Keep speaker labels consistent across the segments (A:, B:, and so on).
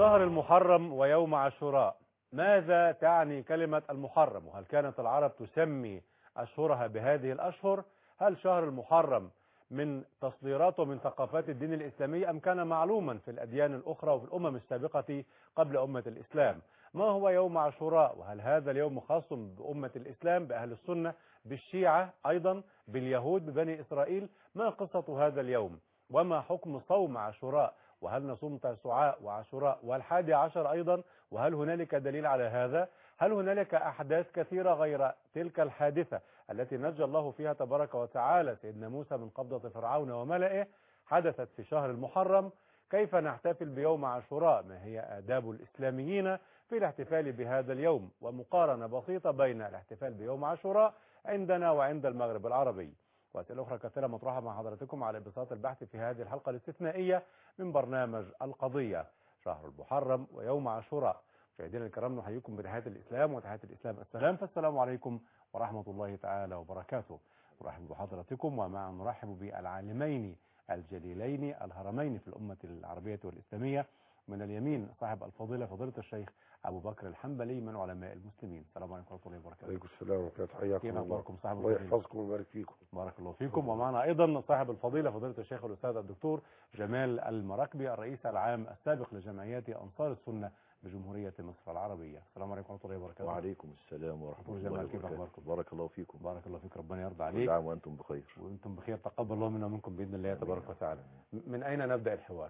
A: شهر المحرم ويوم عاشوراء، ماذا تعني كلمة المحرم؟ وهل كانت العرب تسمي أشهرها بهذه الأشهر؟ هل شهر المحرم من تصديرات ومن ثقافات الدين الإسلامي أم كان معلوما في الأديان الأخرى وفي الأمم السابقة قبل أمة الإسلام؟ ما هو يوم عاشوراء؟ وهل هذا اليوم خاص بأمة الإسلام بأهل السنة بالشيعة أيضا باليهود ببني إسرائيل؟ ما قصة هذا اليوم؟ وما حكم صوم عاشوراء؟ وهل نصوم تاسوعاء وعاشوراء والحادي عشر أيضا؟ وهل هنالك دليل على هذا؟ هل هنالك أحداث كثيرة غير تلك الحادثة التي نجى الله فيها تبارك وتعالى سيدنا موسى من قبضة فرعون وملئه حدثت في شهر المحرم؟ كيف نحتفل بيوم عاشوراء؟ ما هي آداب الإسلاميين في الاحتفال بهذا اليوم؟ ومقارنة بسيطة بين الاحتفال بيوم عاشوراء عندنا وعند المغرب العربي. وأسئلة أخرى كثيرة مطروحة مع حضراتكم على بساط البحث في هذه الحلقة الاستثنائية من برنامج القضية، شهر المحرم ويوم عاشوراء. مشاهدينا الكرام، نحييكم بتحيات الإسلام وتحيات الإسلام السلام، فالسلام عليكم ورحمة الله تعالى وبركاته. نرحب بحضراتكم ومع نرحب بالعالمين الجليلين الهرمين في الأمة العربية والإسلامية. من اليمين صاحب الفضيلة فضيلة الشيخ أبو بكر الحنبلي من علماء المسلمين. السلام عليكم ورحمة الله وبركاته.
B: عليكم السلام ورحمة الله، حياكم
A: كيف
B: الله.
A: أخباركم صاحب
B: الله
A: الفضيلة؟
B: يحفظكم ويبارك فيكم.
A: بارك الله فيكم. ومعنا أيضا صاحب الفضيلة فضيلة الشيخ الأستاذ الدكتور جمال المراكبي الرئيس العام السابق لجمعيات أنصار السنة بجمهورية مصر العربية. السلام عليكم ورحمة الله وبركاته.
C: وعليكم السلام ورحمة الله
A: جمال، كيف
C: وبركاته.
A: أخباركم؟
C: بارك الله فيكم.
A: بارك الله فيك، ربنا يرضى عليك.
C: كل عام وأنتم بخير.
A: وأنتم بخير، تقبل الله منا ومنكم بإذن الله تبارك وتعالى. من أين نبدأ الحوار؟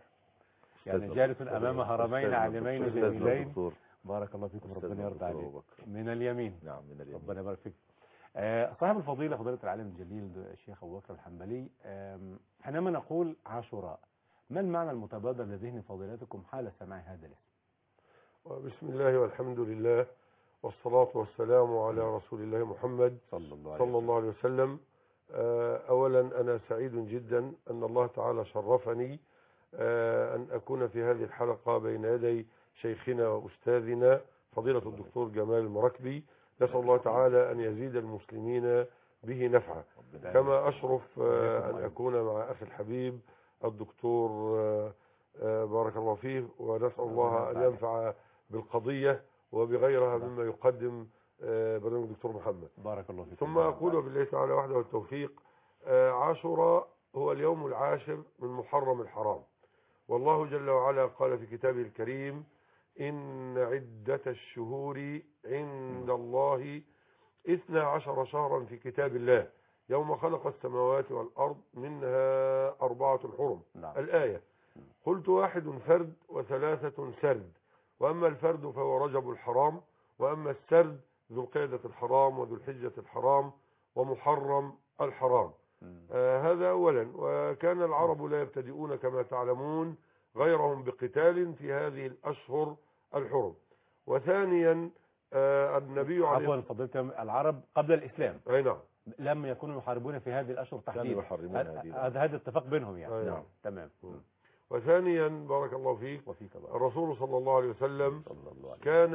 A: يعني جالس أمام هرمين عالمين جليلين. بارك الله فيكم، ربنا يرضى عليك. من اليمين.
C: نعم، من اليمين.
A: ربنا يبارك فيك. صاحب الفضيلة فضيلة العالم الجليل الشيخ أبو بكر الحنبلي، حينما نقول عاشوراء ما المعنى المتبادر لذهن فضيلتكم حال سماع هذا الاسم؟
B: بسم الله والحمد لله والصلاة والسلام على رسول الله محمد صلى الله عليه وسلم. أولا أنا سعيد جدا أن الله تعالى شرفني أن أكون في هذه الحلقة بين يدي شيخنا وأستاذنا فضيلة الدكتور جمال المراكبي. نسأل الله تعالى أن يزيد المسلمين به نفعا. كما أشرف أن أكون مع أخي الحبيب الدكتور بارك الله فيه، ونسأل الله أن ينفع بالقضية وبغيرها مما يقدم برنامج الدكتور محمد.
A: بارك الله فيك.
B: ثم أقول بالله تعالى وحده والتوفيق. عاشوراء هو اليوم العاشر من محرم الحرام، والله جل وعلا قال في كتابه الكريم: إن عدة الشهور عند الله 12 شهرا في كتاب الله يوم خلق السماوات والأرض منها 4 حرم. الآية. قلت 1 فرد و3 سرد، وأما الفرد فهو رجب الحرام، وأما السرد ذو القعدة الحرام وذو الحجة الحرام ومحرم الحرام. هذا أولا. وكان العرب لا يبتدئون كما تعلمون غيرهم بقتال في هذه الأشهر الحرم. وثانيا النبي عليه
A: عفوا فضيلة، العرب قبل الإسلام
B: أي نعم
A: لم يكونوا يحاربون في هذه الأشهر تحديدا، هذا اتفاق بينهم يعني.
B: نعم
A: تمام.
B: وثانيا بارك الله فيك، الرسول صلى الله عليه وسلم كان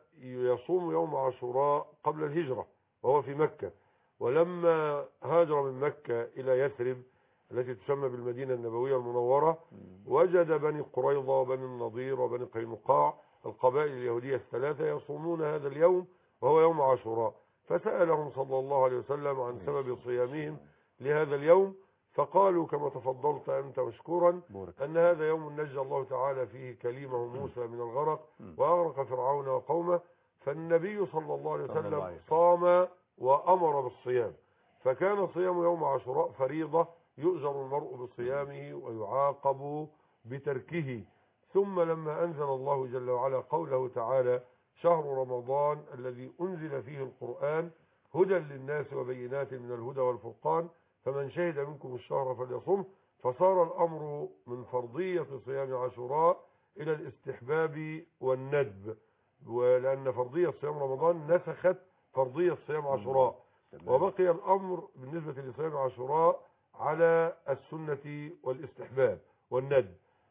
B: يصوم يوم عاشوراء قبل الهجرة وهو في مكة، ولما هاجر من مكة إلى يثرب التي تسمى بالمدينة النبوية المنورة وجد بني قريظة وبني النضير وبني قينقاع القبائل اليهودية ال3 يصومون هذا اليوم وهو يوم عاشوراء، فسألهم صلى الله عليه وسلم عن سبب صيامهم لهذا اليوم، فقالوا كما تفضلت أنت مشكورا أن هذا يوم نجى الله تعالى فيه كليمه موسى من الغرق وأغرق فرعون وقومه، فالنبي صلى الله عليه وسلم صام وأمر بالصيام، فكان صيام يوم عاشوراء فريضة يؤجر المرء بصيامه ويعاقب بتركه. ثم لما أنزل الله جل وعلا قوله تعالى: شهر رمضان الذي أنزل فيه القرآن هدى للناس وبينات من الهدى والفرقان فمن شهد منكم الشهر فليصمه، فصار الأمر من فرضية صيام عاشوراء إلى الاستحباب والندب، ولأن فرضية صيام رمضان نسخت فرضية صيام عاشوراء، وبقي الأمر بالنسبة لصيام عاشوراء على السنة والاستحباب والندب.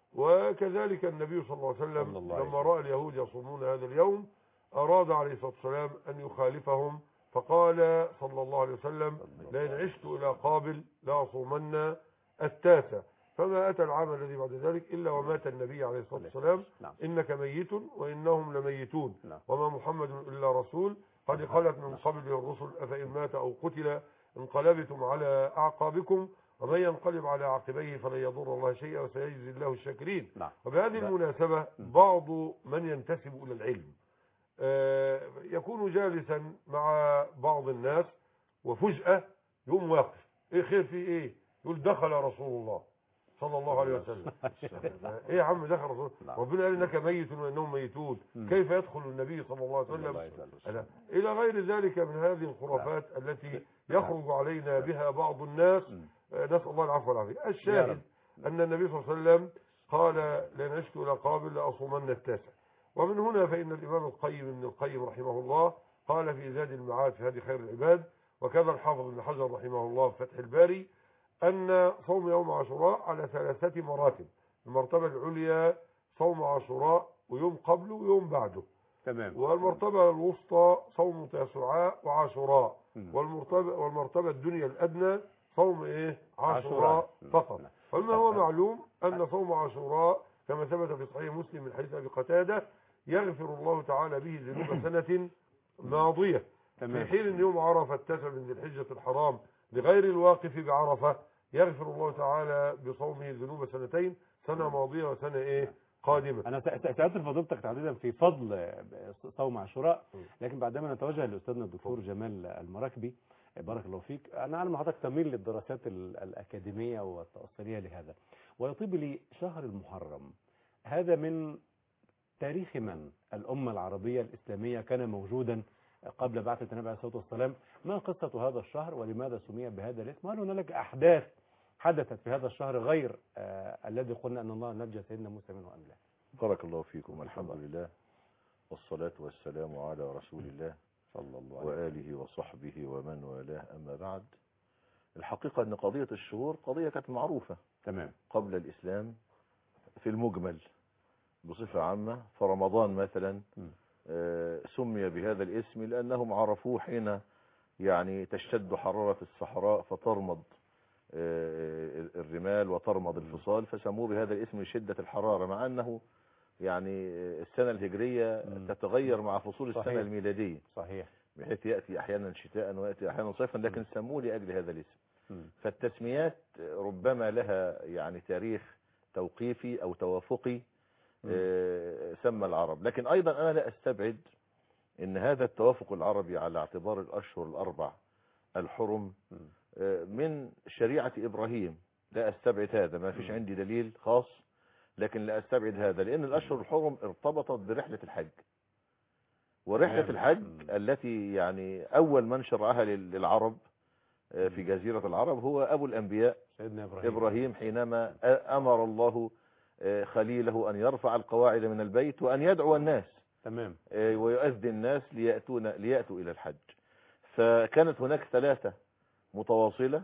B: وكذلك النبي صلى الله عليه وسلم لما رأى اليهود يصومون هذا اليوم أراد عليه الصلاة والسلام أن يخالفهم، فقال صلى الله عليه وسلم: لئن عشت إلى قابل لأصومن 9. فما أتى العام الذي بعد ذلك إلا ومات النبي عليه الصلاة والسلام.
A: نعم.
B: إنك ميت وإنهم لميتون
A: نعم.
B: وما محمد إلا رسول قد خلت من قبله الرسل أفإن مات أو قتل انقلبتم على أعقابكم ومن ينقلب على عقبيه فلن يضر الله شيئا وسيجزي الله الشاكرين.
A: نعم.
B: وبهذه المناسبة بعض من ينتسب إلى العلم يكون جالسا مع بعض الناس وفجأة يقوم واقف، ايه خير في ايه؟ يقول دخل رسول الله صلى الله عليه وسلم. ايه يا عم دخل رسول الله؟ ربنا قال انك ميت وانهم ميتون، كيف يدخل النبي صلى الله عليه وسلم؟ الى غير ذلك من هذه الخرافات التي يخرج علينا بها بعض الناس، نسأل الله العفو والعافية. الشاهد أن النبي صلى الله عليه وسلم قال لن أشكو إلى قابل لأصومن التاسع. ومن هنا فإن الإمام القيم ابن القيم رحمه الله قال في زاد المعاد في هذه خير العباد، وكذا الحافظ ابن حجر رحمه الله في فتح الباري، أن صوم يوم عاشوراء على 3 مراتب. المرتبة العليا صوم عاشوراء ويوم قبله ويوم بعده.
A: تمام.
B: والمرتبة الوسطى صوم تاسعاء وعاشوراء. والمرتبة الدنيا الأدنى صوم ايه؟ عاشوراء فقط. فما هو معلوم أن صوم عاشوراء كما ثبت في صحيح مسلم من حديث أبي قتادة يغفر الله تعالى به ذنوب سنة ماضية. في حين ان يوم عرفة 9 من ذي الحجة الحرام لغير الواقف بعرفة يغفر الله تعالى بصومه ذنوب 2 سنة ماضية وسنة ايه؟ قادمة.
A: أنا سألت فضيلتك تحديدا في فضل صوم عاشوراء، لكن بعدما نتوجه لأستاذنا الدكتور جمال المراكبي بارك الله فيك، أنا أعلم حضرتك تميل للدراسات الأكاديمية والتأصيلية لهذا، ويطيب لي شهر المحرم هذا من تاريخ من الأمة العربية الإسلامية كان موجودا قبل بعثة النبي عليه الصلاة والسلام. ما قصة هذا الشهر ولماذا سمي بهذا الاسم؟ وهل هناك أحداث حدثت في هذا الشهر غير الذي قلنا أن الله نجى سيدنا موسى منه أم لا؟
C: بارك الله فيكم. الحمد لله والصلاة والسلام على رسول الله صلى الله عليه وسلم وآله وصحبه ومن والاه. أما بعد، الحقيقة أن قضية الشهور قضية كانت معروفة
A: تمام
C: قبل الإسلام في المجمل بصفة عامة. فرمضان مثلا سمي بهذا الاسم لأنهم عرفوه حين يعني تشتد حرارة الصحراء فترمض الرمال وترمض الفصال، فسموه بهذا الاسم لشدة الحرارة، مع أنه يعني السنة الهجرية تتغير مع فصول السنة الميلادية.
A: صحيح.
C: بحيث يأتي أحيانا شتاء ويأتي أحيانا صيفا، لكن سموه لأجل هذا الاسم. فالتسميات ربما لها يعني تاريخ توقيفي أو توافقي سمى العرب، لكن أيضا أنا لا أستبعد أن هذا التوافق العربي على اعتبار الأشهر ال4 الحرم من شريعة إبراهيم. لا أستبعد هذا، ما فيش عندي دليل خاص، لكن لا أستبعد هذا، لأن الأشهر الحرم ارتبطت برحلة الحج. ورحلة الحج التي يعني أول من شرعها للعرب في جزيرة العرب هو أبو الأنبياء سيدنا إبراهيم، حينما أمر الله خليله أن يرفع القواعد من البيت وأن يدعو الناس
A: تمام
C: ويؤذن الناس ليأتوا إلى الحج. فكانت هناك 3 متواصلة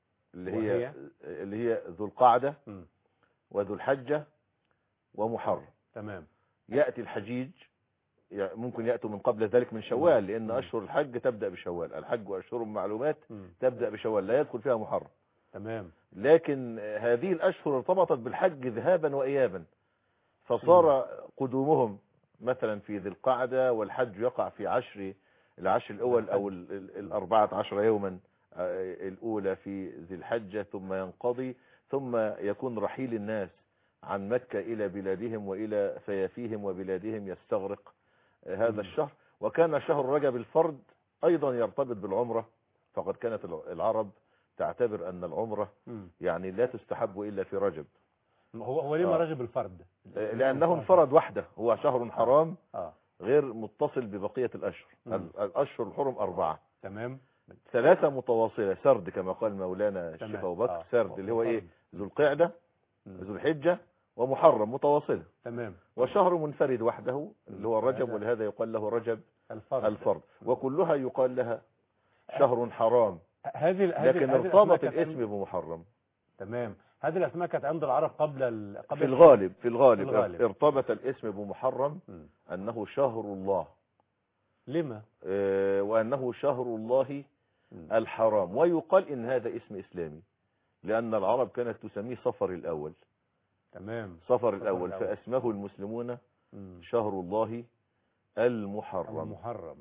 C: اللي هي ذو القعدة وذو الحجة ومحرم.
A: تمام.
C: يأتي الحجيج، ممكن يأتوا من قبل ذلك من شوال، لأن أشهر الحج تبدأ بشوال. الحج وأشهر معلومات تبدأ بشوال، لا يدخل فيها محرم.
A: تمام.
C: لكن هذه الأشهر ارتبطت بالحج ذهابا وإيابا، فصار قدومهم مثلا في ذي القعدة، والحج يقع في العشر الأول أو 14 يوما الأولى في ذي الحجة، ثم ينقضي، ثم يكون رحيل الناس عن مكة إلى بلادهم وإلى فيافيهم وبلادهم يستغرق هذا الشهر. وكان شهر رجب الفرد أيضا يرتبط بالعمرة، فقد كانت العرب تعتبر أن العمرة يعني لا تستحب إلا في رجب.
A: هو ليه رجب الفرد؟
C: لأنه انفرد وحده، هو شهر حرام غير متصل ببقية الأشهر. الأشهر الحرم 4.
A: تمام.
C: 3 متواصلة سرد كما قال مولانا الشيخ أبو بكر. سرد اللي هو إيه؟ ذو القعدة ذو الحجة ومحرم متواصلة.
A: تمام.
C: وشهر منفرد وحده اللي هو رجب، ولهذا يقال له رجب الفرد. وكلها يقال لها شهر حرام، لكن ارتبط الاسم بمحرم.
A: تمام. هذه الأسماء كانت عند العرب قبل
C: في الغالب ارتبط الاسم بمحرم أنه شهر الله.
A: لما؟
C: وأنه شهر الله الحرام. ويقال إن هذا اسم إسلامي، لأن العرب كانت تسميه صفر الأول.
A: تمام.
C: صفر الأول فأسمه المسلمون شهر الله المحرم.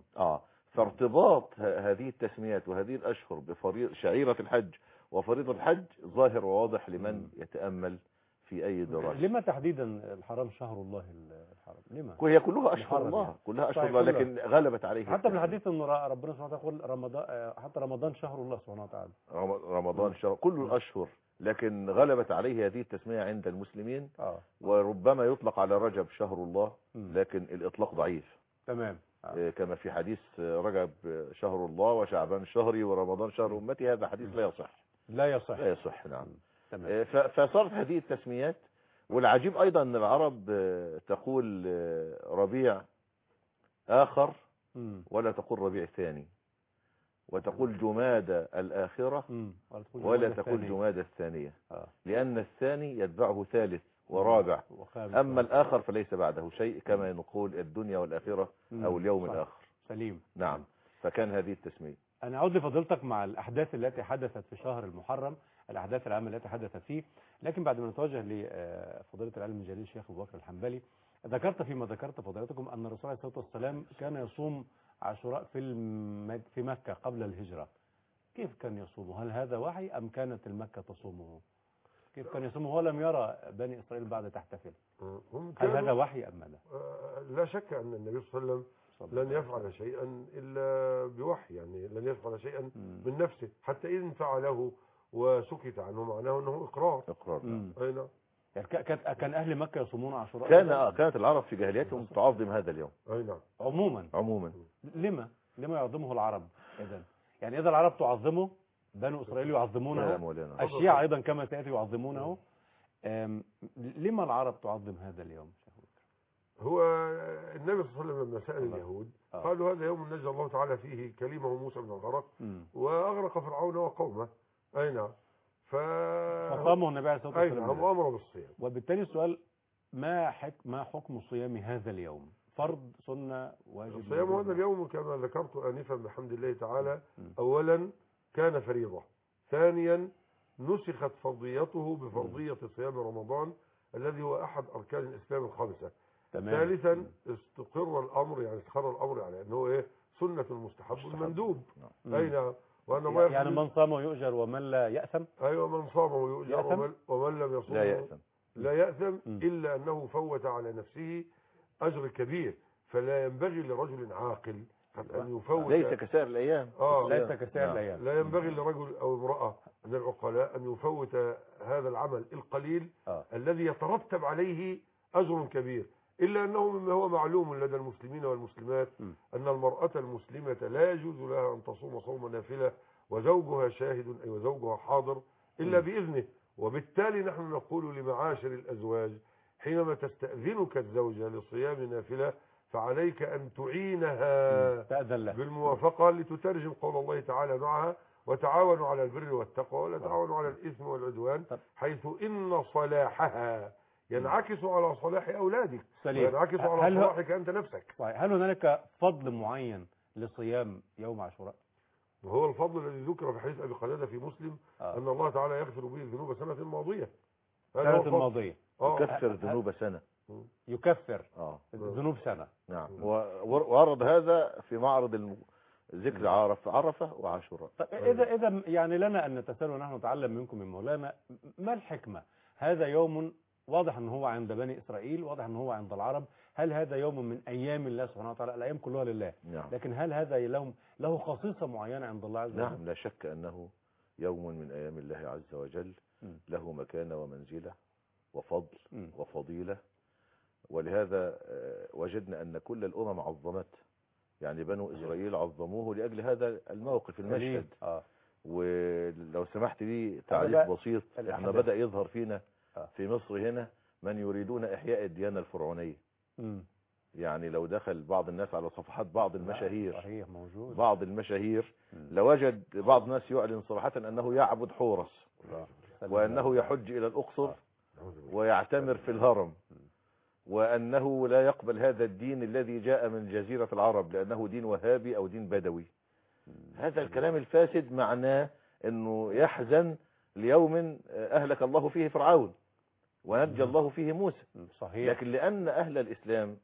C: فارتباط هذه التسميات وهذه الأشهر شعيرة الحج وفريضة الحج ظاهر وواضح لمن يتأمل في أي دراسة.
A: لما تحديدا الحرام شهر الله الحرام؟ لما؟
C: هي كلها أشهر الله، كلها أشهر الله، لكن غلبت عليه
A: حتى من الحديث أن ربنا سبحانه وتعالى يقول رمضان، حتى رمضان شهر الله سبحانه وتعالى.
C: رمضان شهر، كل الأشهر، لكن غلبت عليه هذه التسمية عند المسلمين. وربما يطلق على رجب شهر الله، لكن الإطلاق ضعيف.
A: تمام.
C: كما في حديث رجب شهر الله وشعبان شهري ورمضان شهر أمتي، هذا حديث لا يصح. نعم. فصارت هذه التسميات. والعجيب أيضا أن العرب تقول ربيع آخر ولا تقول ربيع ثاني، وتقول جمادى الآخرة ولا تقول جمادى الثانية، لأن الثاني يتبعه ثالث ورابع، أما الآخر فليس بعده شيء، كما نقول الدنيا والآخرة أو اليوم الآخر.
A: سليم.
C: نعم. فكان هذه التسمية.
A: أنا أعود لفضيلتك مع الأحداث التي حدثت في شهر المحرم، الأحداث العامة التي حدثت فيه، لكن بعد ما نتوجه لفضيلة العالم الجليل الشيخ أبو بكر الحنبلي، ذكرت فيما ذكرت فضيلتكم أن الرسول عليه الصلاة والسلام كان يصوم عاشوراء في مكة قبل الهجرة. كيف كان يصومه؟ هل هذا وحي أم كانت المكة تصومه؟ كيف كان يصومه هو لم يرى بني إسرائيل بعد تحتفل؟ هل هذا وحي أم ماذا؟
B: لا شك أن النبي صلى الله عليه وسلم لن يفعل شيئا إلا بوحي، يعني لن يفعل شيئا من نفسه، حتى إذن فعله وسكت عنه معناه أنه إقرار. أي نعم.
A: يعني كان أهل مكة يصومون عاشوراء؟
C: كانت العرب في جاهليتهم تعظم هذا اليوم.
B: أي نعم.
C: عموما.
A: لما يعظمه العرب إذن؟ يعني إذا العرب تعظمه، بنو إسرائيل يعظمونه، الشيعة أيضا كما سيأتي يعظمونه، لما العرب تعظم هذا اليوم؟
B: هو النبي صلى الله عليه وسلم لما سأل اليهود قالوا هذا يوم نجى الله تعالى فيه كلمه موسى من الغرق وأغرق فرعون وقومه. أي نعم.
A: فصامه النبي عليه الصلاة والسلام.
B: أي نعم، وأمر بالصيام.
A: وبالتالي السؤال، ما حكم صيام هذا اليوم؟ فرض، سنة، واجب؟
B: صيام هذا اليوم كما ذكرت آنفا بحمد الله تعالى، أولا كان فريضة، ثانيا نسخت فرضيته بفرضية صيام رمضان الذي هو أحد أركان الإسلام الخمسة. ثالثا استقر الأمر على أنه سنة المستحب المندوب. أي نعم. وأن الله
A: يعني من صامه يؤجر ومن لا يأثم.
B: أيوة، من صامه يؤجر ومن لم يصوم لا يأثم إلا أنه فوت على نفسه أجر كبير، فلا ينبغي لرجل عاقل أن يفوت.
C: ليس كسائر الأيام.
A: ليس كسائر الأيام.
B: لا ينبغي لرجل أو امرأة من العقلاء أن يفوت هذا العمل القليل الذي يترتب عليه أجر كبير، إلا أنه مما هو معلوم لدى المسلمين والمسلمات أن المرأة المسلمة لا يجوز لها أن تصوم صوم نافلة وزوجها شاهد أي وزوجها حاضر إلا بإذنه. وبالتالي نحن نقول لمعاشر الأزواج حينما تستأذنك الزوجة لصيام نافلة فعليك أن تعينها بالموافقة لتترجم قول الله تعالى معها: وتعاونوا على البر والتقوى ولا تعاونوا على الإثم والعدوان، حيث إن صلاحها ينعكس على صلاح أولادك وينعكس على صلاحك أنت نفسك.
A: هل هنالك فضل معين لصيام يوم عاشوراء؟
B: وهو الفضل الذي ذكر في حديث أبي قتادة في مسلم أن الله تعالى يغفر به الذنوب سنة ماضية.
C: يكفر ذنوب سنة.
A: يكفر ذنوب سنة.
C: نعم. وعرض هذا في معرض ذكر عرفة وعاشوراء.
A: طيب إذا يعني لنا أن نتساءل ونحن نتعلم منكم من مولانا، ما الحكمة؟ هذا يوم واضح أنه هو عند بني إسرائيل، واضح أنه هو عند العرب، هل هذا يوم من أيام الله سبحانه وتعالى؟ الأيام كلها لله.
C: نعم.
A: لكن هل هذا يوم له خصيصة معينة عند الله عز وجل؟
C: نعم، لا شك أنه يوم من أيام الله عز وجل، له مكانة ومنزلة وفضل وفضيلة. ولهذا وجدنا أن كل الأمم عظمت، يعني بنو إسرائيل عظموه لأجل هذا الموقف المشهد. ولو سمحت لي تعليق بسيط، احنا بدأ يظهر فينا في مصر هنا من يريدون إحياء الديانة الفرعونية. يعني لو دخل بعض الناس على صفحات بعض المشاهير، بعض المشاهير لوجد بعض الناس يعلن صراحة أنه يعبد حورس وأنه يحج إلى الأقصر ويعتمر في الهرم، وأنه لا يقبل هذا الدين الذي جاء من جزيرة العرب لأنه دين وهابي أو دين بدوي. هذا الكلام الفاسد معناه أنه يحزن ليوم أهلك الله فيه فرعون ونجى الله فيه موسى.
A: صحيح.
C: لكن لأن أهل الإسلام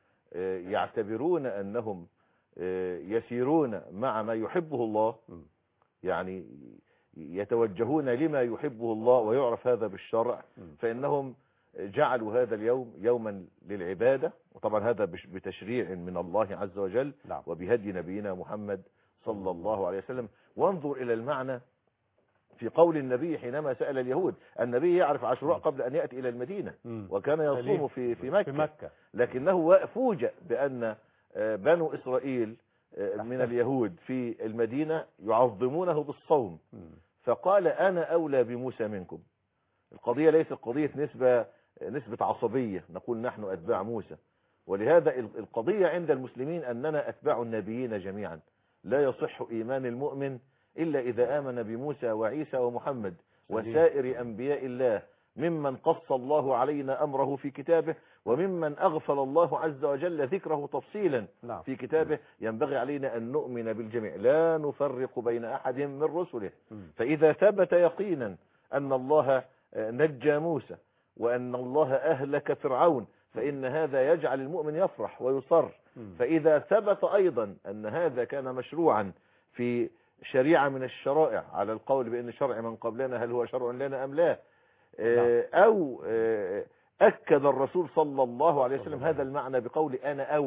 C: يعتبرون أنهم يسيرون مع ما يحبه الله، يعني يتوجهون لما يحبه الله ويعرف هذا بالشرع، فإنهم جعلوا هذا اليوم يوما للعبادة، وطبعا هذا بتشريع من الله عز وجل وبهدي نبينا محمد صلى الله عليه وسلم. وانظر إلى المعنى في قول النبي حينما سأل اليهود. النبي يعرف عاشوراء قبل أن يأتي إلى المدينة، وكان يصوم في مكة، لكنه فوجئ بأن بنو إسرائيل من اليهود في المدينة يعظمونه بالصوم، فقال أنا أولى بموسى منكم. القضية ليست قضية نسبة عصبية نقول نحن أتباع موسى، ولهذا القضية عند المسلمين أننا أتباع النبيين جميعا. لا يصح إيمان المؤمن إلا إذا آمن بموسى وعيسى ومحمد وسائر أنبياء الله، ممن قص الله علينا أمره في كتابه وممن أغفل الله عز وجل ذكره تفصيلا في كتابه. ينبغي علينا أن نؤمن بالجميع لا نفرق بين أحد من رسله. فإذا ثبت يقينا أن الله نجى موسى وأن الله أهلك فرعون فإن هذا يجعل المؤمن يفرح ويصر. فإذا ثبت أيضا أن هذا كان مشروعا في شريعة من الشرائع، على القول بأن شرع من قبلنا هل هو شرع لنا أم لا، أو أكد الرسول صلى الله عليه وسلم هذا المعنى بقول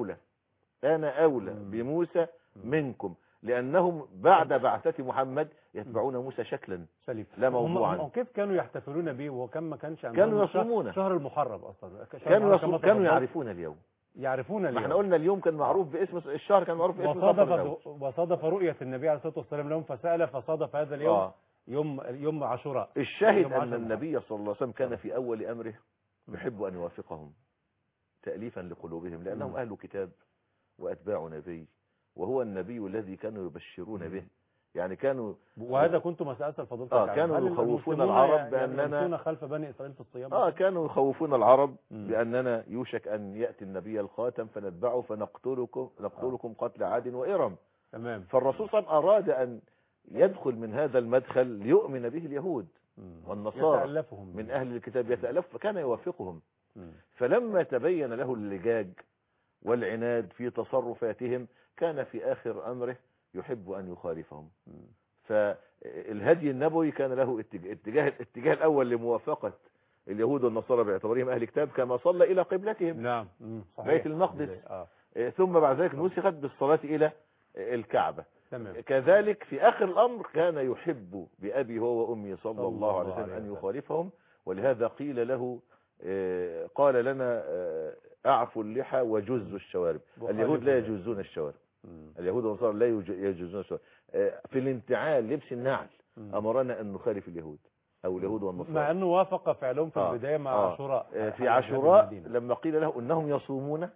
C: أنا أولى بموسى منكم، لأنهم بعد بعثة محمد يتبعون موسى شكلا لا موضوعا.
A: كيف كانوا يحتفلون به وكم ما كانش
C: كانوا يصومون
A: شهر المحرم أصلا؟
C: كانوا يعرفون اليوم. ما احنا قلنا اليوم كان معروف باسم الشهر، كان معروف باسم
A: وصادف رؤية النبي عليه الصلاة والسلام لهم فسأل فصادف هذا اليوم يوم عاشوراء.
C: الشاهد أن النبي صلى الله عليه وسلم كان في أول أمره يحب أن يوافقهم تأليفا لقلوبهم، لأنهم أهل كتاب وأتباع نبي، وهو النبي الذي كانوا يبشرون به. يعني كانوا،
A: وهذا كنت مسألة الفضيلة،
C: كانوا يخوفون العرب بأننا
A: خلف بني إسرائيل في الصيام.
C: كانوا يخوفون العرب بأننا يوشك أن يأتي النبي الخاتم فنتبعه فنقتلكم قتل عاد وإرم.
A: تمام.
C: فالرسول صلى الله عليه وسلم أراد أن يدخل من هذا المدخل ليؤمن به اليهود والنصارى من أهل الكتاب، يتألف، فكان يوافقهم. فلما تبين له اللجاج والعناد في تصرفاتهم كان في آخر أمره يحب أن يخالفهم. فالهدي النبوي كان له الاتجاه الأول لموافقة اليهود والنصارى باعتبارهم أهل كتاب، كما صلى إلى قبلتهم بيت المقدس، ثم بعد ذلك نسخت بالصلاة إلى الكعبة. كذلك في آخر الأمر كان يحب بأبي هو وأمي صلى الله عليه وسلم أن يخالفهم، ولهذا قيل له قال لنا أعفوا اللحى وجزوا الشوارب. اليهود لا يجوزون الشوارب، اليهود والنصارى لا يجوزون الشوارب. في الانتعال لبس النعل أمرنا أن نخالف اليهود أو اليهود والنصارى،
A: مع أنه وافق فعلهم في البداية مع عاشوراء.
C: في عاشوراء لما قيل له أنهم يصومون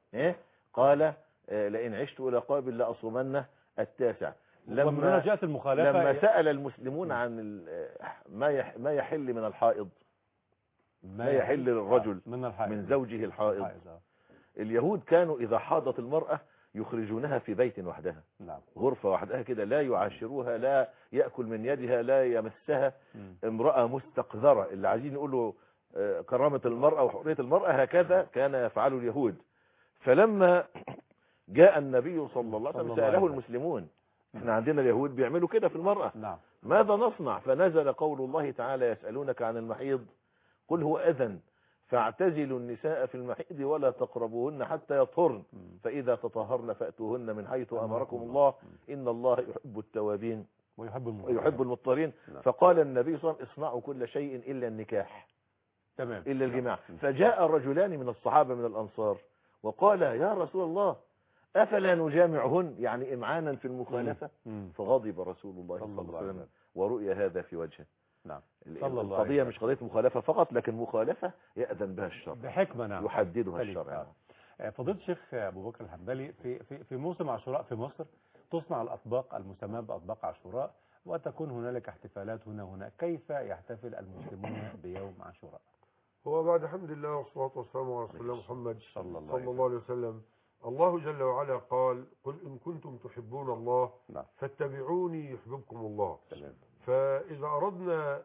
C: قال لئن عشت إلى قابل لأصومن التاسع.
A: لما جاءت المخالفة
C: لما سأل المسلمون عن ما يحل من الحائض، ما يحل للرجل من زوجه الحائض، اليهود كانوا إذا حاضت المرأة يخرجونها في بيت وحدها، غرفة وحدها كده، لا يعاشروها، لا يأكل من يدها، لا يمسها. امرأة مستقذرة، اللي عايزين يقولوا كرامة المرأة وحرية المرأة، هكذا كان يفعل اليهود. فلما جاء النبي صلى الله عليه وسلم سأله المسلمون احنا عندنا اليهود بيعملوا كده في المرأة، ماذا نصنع؟ فنزل قول الله تعالى يسألونك عن المحيض قل هو أذن فاعتزلوا النساء في المحيض ولا تقربوهن حتى يطهرن فإذا تطهرن فأتوهن من حيث أمركم الله إن الله يحب التوابين ويحب المطهرين. فقال النبي صلى الله عليه وسلم اصنعوا كل شيء إلا النكاح، إلا الجماع. فجاء رجلان من الصحابة من الأنصار وقال يا رسول الله أفلا نجامعهن، يعني إمعانا في المخالفة. فغضب رسول الله صلى الله عليه وسلم ورؤي هذا في وجهه. القضية مش قضية مخالفة فقط، لكن مخالفة يأذن بها الشرع
A: بحكمة
C: يحددها الشرع.
A: فضيلة الشيخ أبو بكر الحنبلي، في موسم عاشوراء في مصر تصنع الأطباق المسمى بأطباق عاشوراء وتكون هنالك احتفالات هنا. كيف يحتفل المسلمون بيوم عاشوراء؟
B: هو بعد حمد الله والصلاة والسلام على رسول الله محمد صلى الله عليه وسلم، الله جل وعلا قال قل إن كنتم تحبون الله فاتبعوني يحببكم الله. فإذا أردنا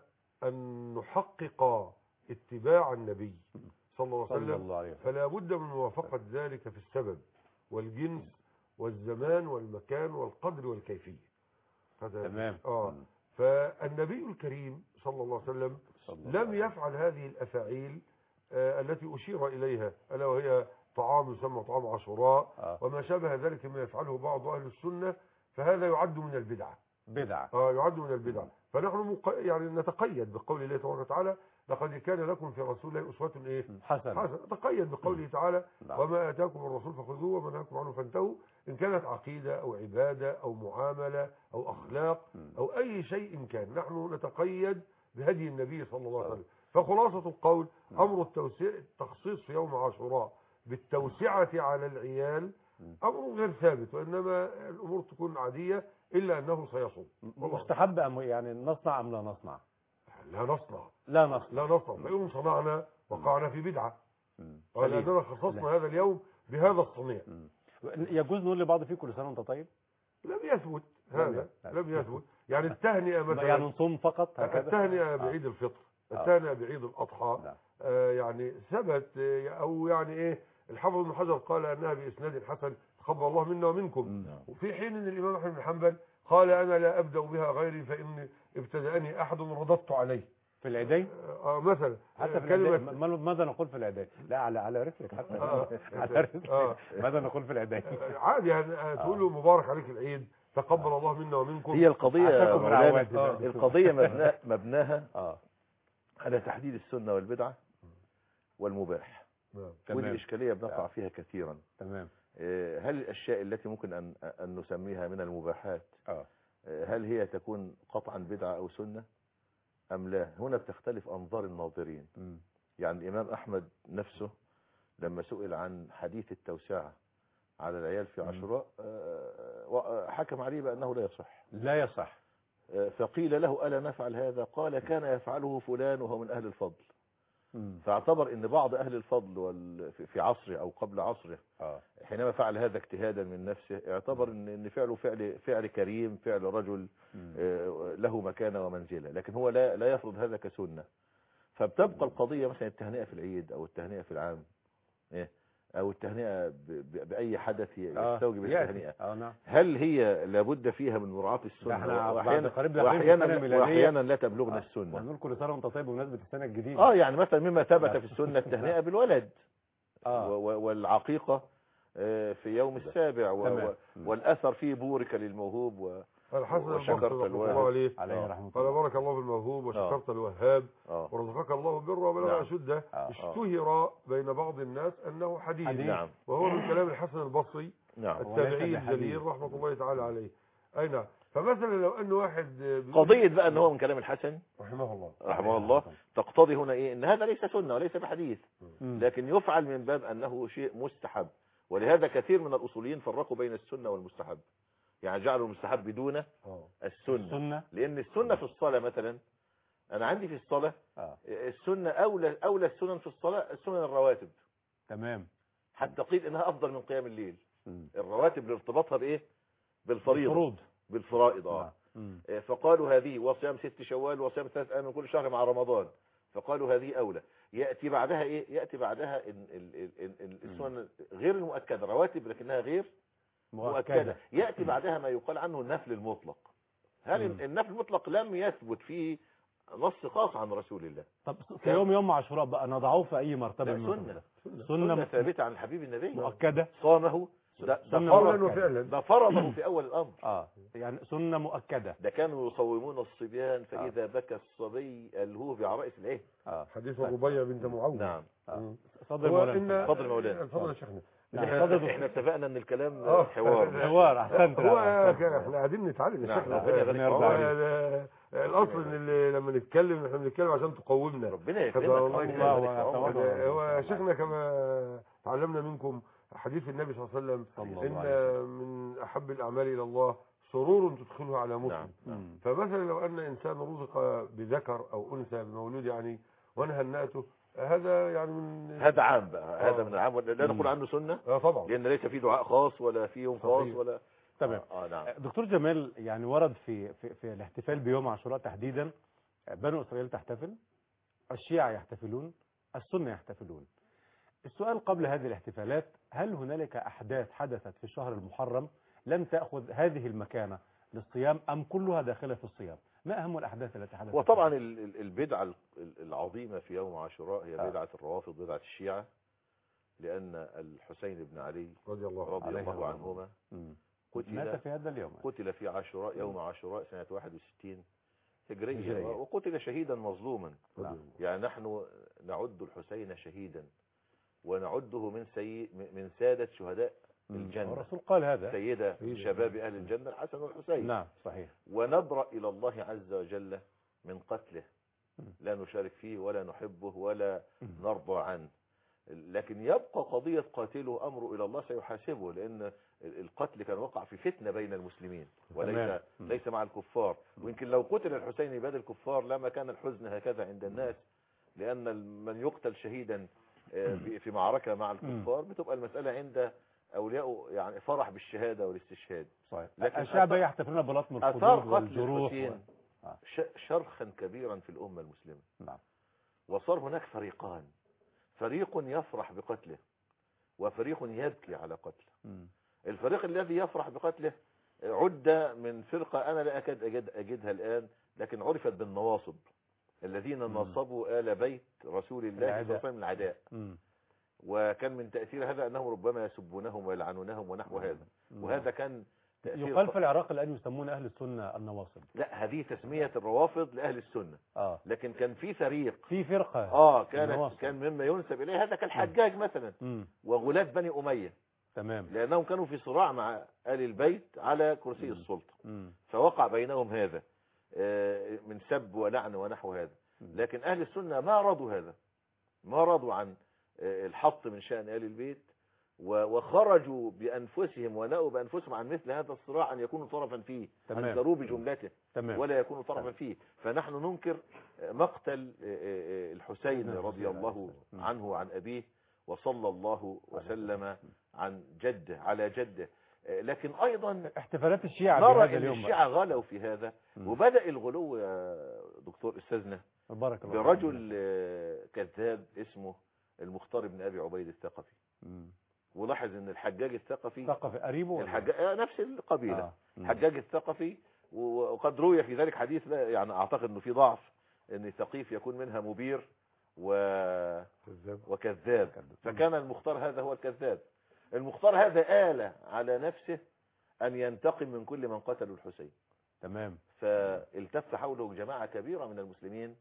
B: أن نحقق اتباع النبي صلى الله عليه وسلم، فلا بد من موافقة ذلك في السبب والجنس والزمان والمكان والقدر والكيفية.
A: تمام.
B: فالنبي الكريم صلى الله عليه وسلم لم يفعل هذه الأفاعيل التي أشير إليها، ألا وهي طعام يسمى طعام عاشوراء وما شابه ذلك مما يفعله بعض أهل السنة، فهذا يعد من البدعة. يعد من البدعة. فنحن يعني نتقيد بقول الله تبارك وتعالى: لقد كان لكم في رسول الله أسوة حسنة. نتقيد بقوله تعالى: وما آتاكم الرسول فخذوه وما نهاكم عنه فانتهوا، إن كانت عقيدة أو عبادة أو معاملة أو أخلاق أو أي شيء كان، نحن نتقيد بهدي النبي صلى الله عليه وسلم. فخلاصة القول: أمر التخصيص في يوم عاشوراء بالتوسعة على العيال أمر غير ثابت، وإنما الأمور تكون عادية إلا أنه سيصوم.
A: مستحب أم يعني نصنع أم لا نصنع؟
B: لا نصنع. فإن صنعنا وقعنا في بدعة، ولأننا خصصنا هذا اليوم بهذا الصنيع.
A: يجوز نقول لبعض فيه كل سنة وأنت طيب؟
B: لم يثبت هذا، لم يثبت. يعني التهنئة مثلا،
A: يعني نصوم فقط هكذا؟
B: التهنئة بعيد الفطر، التهنئة بعيد الأضحى، يعني ثبت، أو يعني إيه، الحافظ ابن حجر قال أنها بإسناد حسن: تقبل الله منا ومنكم. وفي حين أن الإمام أحمد بن حنبل قال: أنا لا أبدأ بها غيري فإن ابتدأني أحد رددت عليه.
A: في العيدين
B: مثلا
A: حتى في العيدين ماذا نقول في العيدين؟ لا على رسلك حتى على رسلك. ماذا نقول في العيدين؟
B: عادي يعني تقول له: مبارك عليك العيد، تقبل الله منا ومنكم.
C: هي القضية مبناها على تحديد السنة والبدعة والمباح. ودي الإشكالية بنقع فيها كثيرا.
A: تمام.
C: هل الأشياء التي ممكن أن نسميها من المباحات هل هي تكون قطعا بدعة أو سنة أم لا؟ هنا بتختلف أنظار الناظرين. يعني الإمام أحمد نفسه لما سئل عن حديث التوسعة على العيال في عاشوراء حكم عليه بأنه لا يصح. فقيل له: ألا نفعل هذا؟ قال: كان يفعله فلان وهو من أهل الفضل. فاعتبر ان بعض اهل الفضل في عصره او قبل عصره حينما فعل هذا اجتهادا من نفسه، اعتبر ان فعله فعل كريم، فعل رجل له مكانه ومنزله، لكن هو لا يفرض هذا كسنه. فبتبقى القضيه مثلا التهنئه في العيد او التهنئه في العام او التهنئه باي حدث يستوجب التهنئه، هل هي لابد فيها من مراعاه السنه؟ واحيانا لا تبلغنا السنه.
A: هنقول كل سنه وانت طيب بمناسبه السنه الجديده.
C: يعني مثلا مما ثبت في السنه التهنئه بالولد والعقيقه في يوم السابع والاثر فيه: بورك للموهوب وشكرت الوهاب
B: قال: بارك الله بالموهوب وشكرت الوهاب ورزقك الله بره وبلغ أشده. اشتهر بين بعض الناس أنه حديث. وهو من كلام الحسن البصري التابعي الجليل رحمة الله تعالى عليه. أي نعم. فمثلا لو أن واحد
C: قضية بقى أنه هو من كلام الحسن
B: رحمه
C: الله تقتضي هنا إن هذا ليس سنة وليس بحديث، لكن يفعل من باب أنه شيء مستحب. ولهذا كثير من الأصوليين فرقوا بين السنة والمستحب، يعني جعلوا المستحب بدون السنة. لأن السنة في الصلاة مثلا، أنا عندي في الصلاة السنة أولى السنن في الصلاة السنن الرواتب.
A: تمام.
C: حتى قيل إنها أفضل من قيام الليل. الرواتب لارتباطها بإيه؟ بالفرائض. فقالوا هذه وصيام 6 شوال وصيام 3 أيام من كل شهر مع رمضان، فقالوا هذه أولى. يأتي بعدها إيه؟ يأتي بعدها السنن غير المؤكدة، رواتب لكنها غير مؤكدة. يأتي بعدها ما يقال عنه النفل المطلق. هل النفل المطلق لم يثبت فيه نص خاص عن رسول الله.
A: طب في يوم عاشوراء بقى نضعه في أي مرتبة؟
C: سنة ثابتة عن حبيب النبي
A: مؤكدة،
C: صامه، ده فرضه في أول الأمر.
A: يعني سنة مؤكدة.
C: ده كانوا يصومون الصبيان فإذا بكى الصبي ألهوه بعرائس العين.
B: حديث الربيع بنت معوذ.
C: نعم.
A: فضل مولانا.
B: فضل يا شيخنا.
C: احنا اتفقنا ان الكلام
A: حوار. احسنت.
B: احنا قاعدين نتعلم يا شيخنا. الاصل ان لما نتكلم احنا بنتكلم عشان تقومنا.
C: ربنا يكرمك.
B: هو يا شيخنا كما تعلمنا منكم حديث النبي صلى الله عليه وسلم ان من احب الاعمال الى الله سرور تدخله على مسلم. فمثلا لو ان انسان رزق بذكر او انثى بمولود يعني ونهنأته، هذا يعني من
C: هذا عام بقى. هذا من العام، لا نقول عنه سنة
B: طبعا،
C: لأن ليس فيه دعاء خاص ولا فيه يوم خاص ولا.
A: تمام.
C: نعم.
A: دكتور جمال، يعني ورد في الاحتفال بيوم عاشوراء تحديدا بنو إسرائيل تحتفل، الشيعة يحتفلون، السنة يحتفلون. السؤال قبل هذه الاحتفالات، هل هنالك أحداث حدثت في الشهر المحرم لم تأخذ هذه المكانة للصيام أم كلها داخلة في الصيام؟ ما أهم الأحداث التي حدثت؟
C: وطبعا البدعة العظيمة في يوم عاشوراء هي بدعة الروافض، بدعة الشيعة، لأن الحسين بن علي رضي الله عنهما
A: مات في هذا اليوم،
C: قتل في عاشوراء يوم عاشوراء سنة 61 هجرية، وقتل شهيدا مظلوما. يعني نحن نعد الحسين شهيدا ونعده من سادة شهداء الجنة.
A: الرسول قال هذا،
C: سيدة شباب أهل الجنة الحسن والحسين.
A: نعم صحيح.
C: ونبرأ إلى الله عز وجل من قتله، لا نشارك فيه ولا نحبه ولا نرضى عنه، لكن يبقى قضية قاتله أمره إلى الله سيحاسبه، لأن القتل كان وقع في فتنة بين المسلمين وليس مع الكفار. ويمكن لو قتل الحسين بيد الكفار لما كان الحزن هكذا عند الناس، لأن من يقتل شهيدا في معركة مع الكفار بتبقى المسألة عند أولياء يعني فرح بالشهادة والاستشهاد.
A: صحيح. لكن الشعب يحتفلون بلطم الخدود والجروح
C: شرخا كبيرا في الأمة المسلمة.
A: نعم.
C: وصار هناك فريقان، فريق يفرح بقتله وفريق يبكي على قتله. الفريق الذي يفرح بقتله عد من فرقة أنا لا أكاد أجدها الآن، لكن عرفت بالنواصب، الذين نصبوا آل بيت رسول الله صلى الله عليه وسلم العداء. وكان من تأثير هذا أنهم ربما يسبونهم ويلعنونهم ونحو هذا. وهذا كان
A: يقال في العراق الآن يسمون أهل السنة النواصب.
C: لا، هذه تسمية الروافض لأهل السنة. لكن كان في فريق،
A: في فرقة
C: كان مما ينسب إليه هذا كالحجاج مثلا وغلاة بني أمية.
A: تمام.
C: لأنهم كانوا في صراع مع آل البيت على كرسي السلطة، فوقع بينهم هذا من سب ولعن ونحو هذا. لكن أهل السنة ما رضوا هذا، ما رضوا عن الحط من شأن آل البيت، وخرجوا بأنفسهم ونأوا بأنفسهم عن مثل هذا الصراع أن يكونوا طرفا فيه، أنذروا بجملته ولا يكونوا طرفا فيه. فنحن ننكر مقتل الحسين رضي الله عنه وعن أبيه، وصلى الله وسلم عن جده على جده. لكن أيضا
A: احتفالات الشيعة
C: نرى أن الشيعة غلوا في هذا، وبدأ الغلو يا دكتور أستاذنا برجل كذاب اسمه المختار بن أبي عبيد الثقفي. ولاحظ ان الحجاج الثقفي
A: قريبه
C: نفس القبيلة. الحجاج الثقفي، وقد روي في ذلك حديث يعني اعتقد انه في ضعف، ان ثقيف يكون منها مبير وكذاب. فكان المختار هذا هو الكذاب. المختار هذا آل على نفسه ان ينتقم من كل من قتلوا الحسين.
A: تمام.
C: فالتف حوله جماعة كبيرة من المسلمين،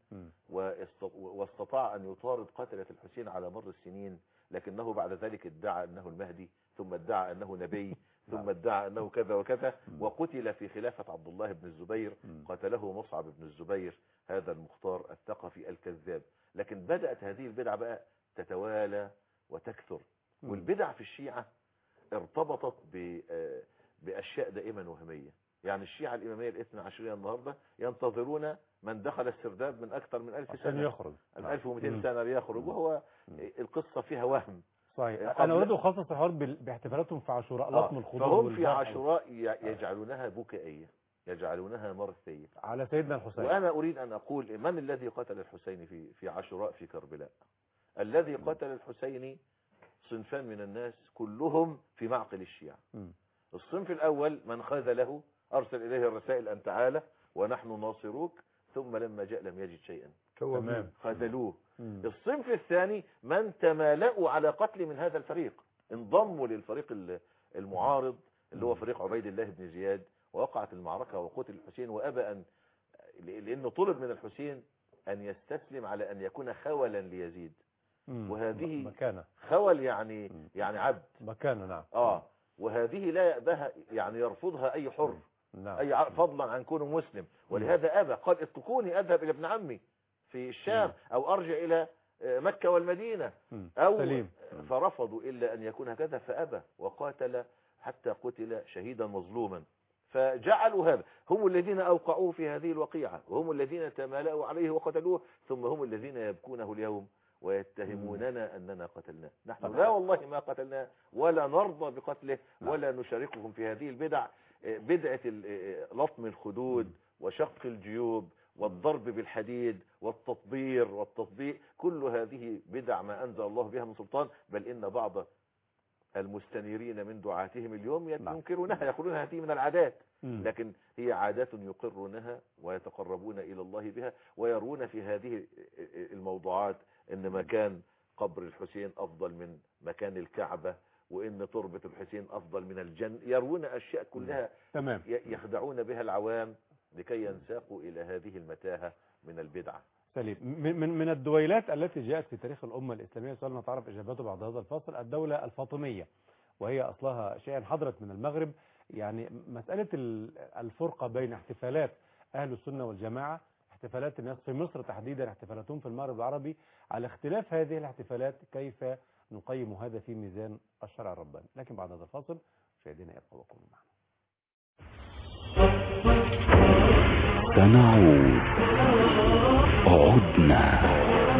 C: واستطاع ان يطارد قتلة الحسين على مر السنين. لكنه بعد ذلك ادعى أنه المهدي، ثم ادعى أنه نبي، ثم ادعى أنه كذا وكذا، وقتل في خلافة عبد الله بن الزبير، قتله مصعب بن الزبير هذا المختار الثقفي الكذاب. لكن بدأت هذه البدعة بقى تتوالى وتكثر. والبدع في الشيعة ارتبطت بأشياء دائما وهمية. يعني الشيعة الإمامية الاثنى عشرية النهاردة ينتظرون من دخل السرداب من أكثر من 1000 سنة
A: يخرج،
C: 1200 سنة ليخرج، وهو القصة فيها وهم.
A: صحيح. أنا أريد أخصص الحوار باحتفالاتهم في عاشوراء لطم الخدود.
C: فهم في عاشوراء يجعلونها بكائية، يجعلونها مرثية
A: على سيدنا الحسين.
C: وأنا أريد أن أقول من الذي قتل الحسين في عاشوراء في كربلاء؟ الذي قتل الحسين صنفان من الناس كلهم في معقل الشيعة. الصنف الأول من خاذله، أرسل إليه الرسائل أن تعالى ونحن ناصروك، ثم لما جاء لم يجد شيئا خذلوه. الصنف الثاني من تمالأوا على قتل من هذا الفريق، انضموا للفريق المعارض اللي هو فريق عبيد الله بن زياد، ووقعت المعركة وقتل الحسين، وأبى أن، لأنه طلب من الحسين أن يستسلم على أن يكون خولا ليزيد. وهذه
A: مكانة
C: خول يعني عبد
A: مكانة. نعم.
C: وهذه لا يأبها يعني يرفضها أي حر.
A: نعم.
C: أي فضلا عن كونه مسلم. ولهذا أبى، قال اتركوني أذهب إلى ابن عمي في الشام أو أرجع إلى مكة والمدينة أو
A: سليم.
C: فرفضوا إلا أن يكون هكذا، فأبى وقاتل حتى قتل شهيدا مظلوما. فجعلوا هذا هم الذين أوقعوه في هذه الوقيعة، وهم الذين تمالأوا عليه وقتلوه، ثم هم الذين يبكونه اليوم ويتهموننا أننا قتلناه. نحن لا والله ما قتلناه ولا نرضى بقتله ولا نشاركهم في هذه البدع، بدعة لطم الخدود وشق الجيوب والضرب بالحديد والتطبير والتطبيق، كل هذه بدع ما أنزل الله بها من سلطان، بل إن بعض المستنيرين من دعاتهم اليوم ينكرونها، يقولون هذه من العادات، لكن هي عادات يقرونها ويتقربون إلى الله بها، ويرون في هذه الموضوعات إن مكان قبر الحسين أفضل من مكان الكعبة، وإن تربة الحسين أفضل من الجنة، يرون أشياء كلها
A: تمام.
C: يخدعون بها العوام لكي ينساقوا إلى هذه المتاهة من البدعة.
A: سليم. من الدويلات التي جاءت في تاريخ الأمة الإسلامية، سؤال نتعرف إجابته بعد هذا الفاصل، الدولة الفاطمية، وهي أصلها شيئا حضرت من المغرب. يعني مسألة الفرقة بين احتفالات أهل السنة والجماعة، احتفالات الناس في مصر تحديدا، احتفالاتهم في المغرب العربي، على اختلاف هذه الاحتفالات كيف نقيم هذا في ميزان الشرع الرباني؟ لكن بعد هذا الفاصل مشاهدينا يبقوا وكونوا معنا.
D: سنعود، عدنا.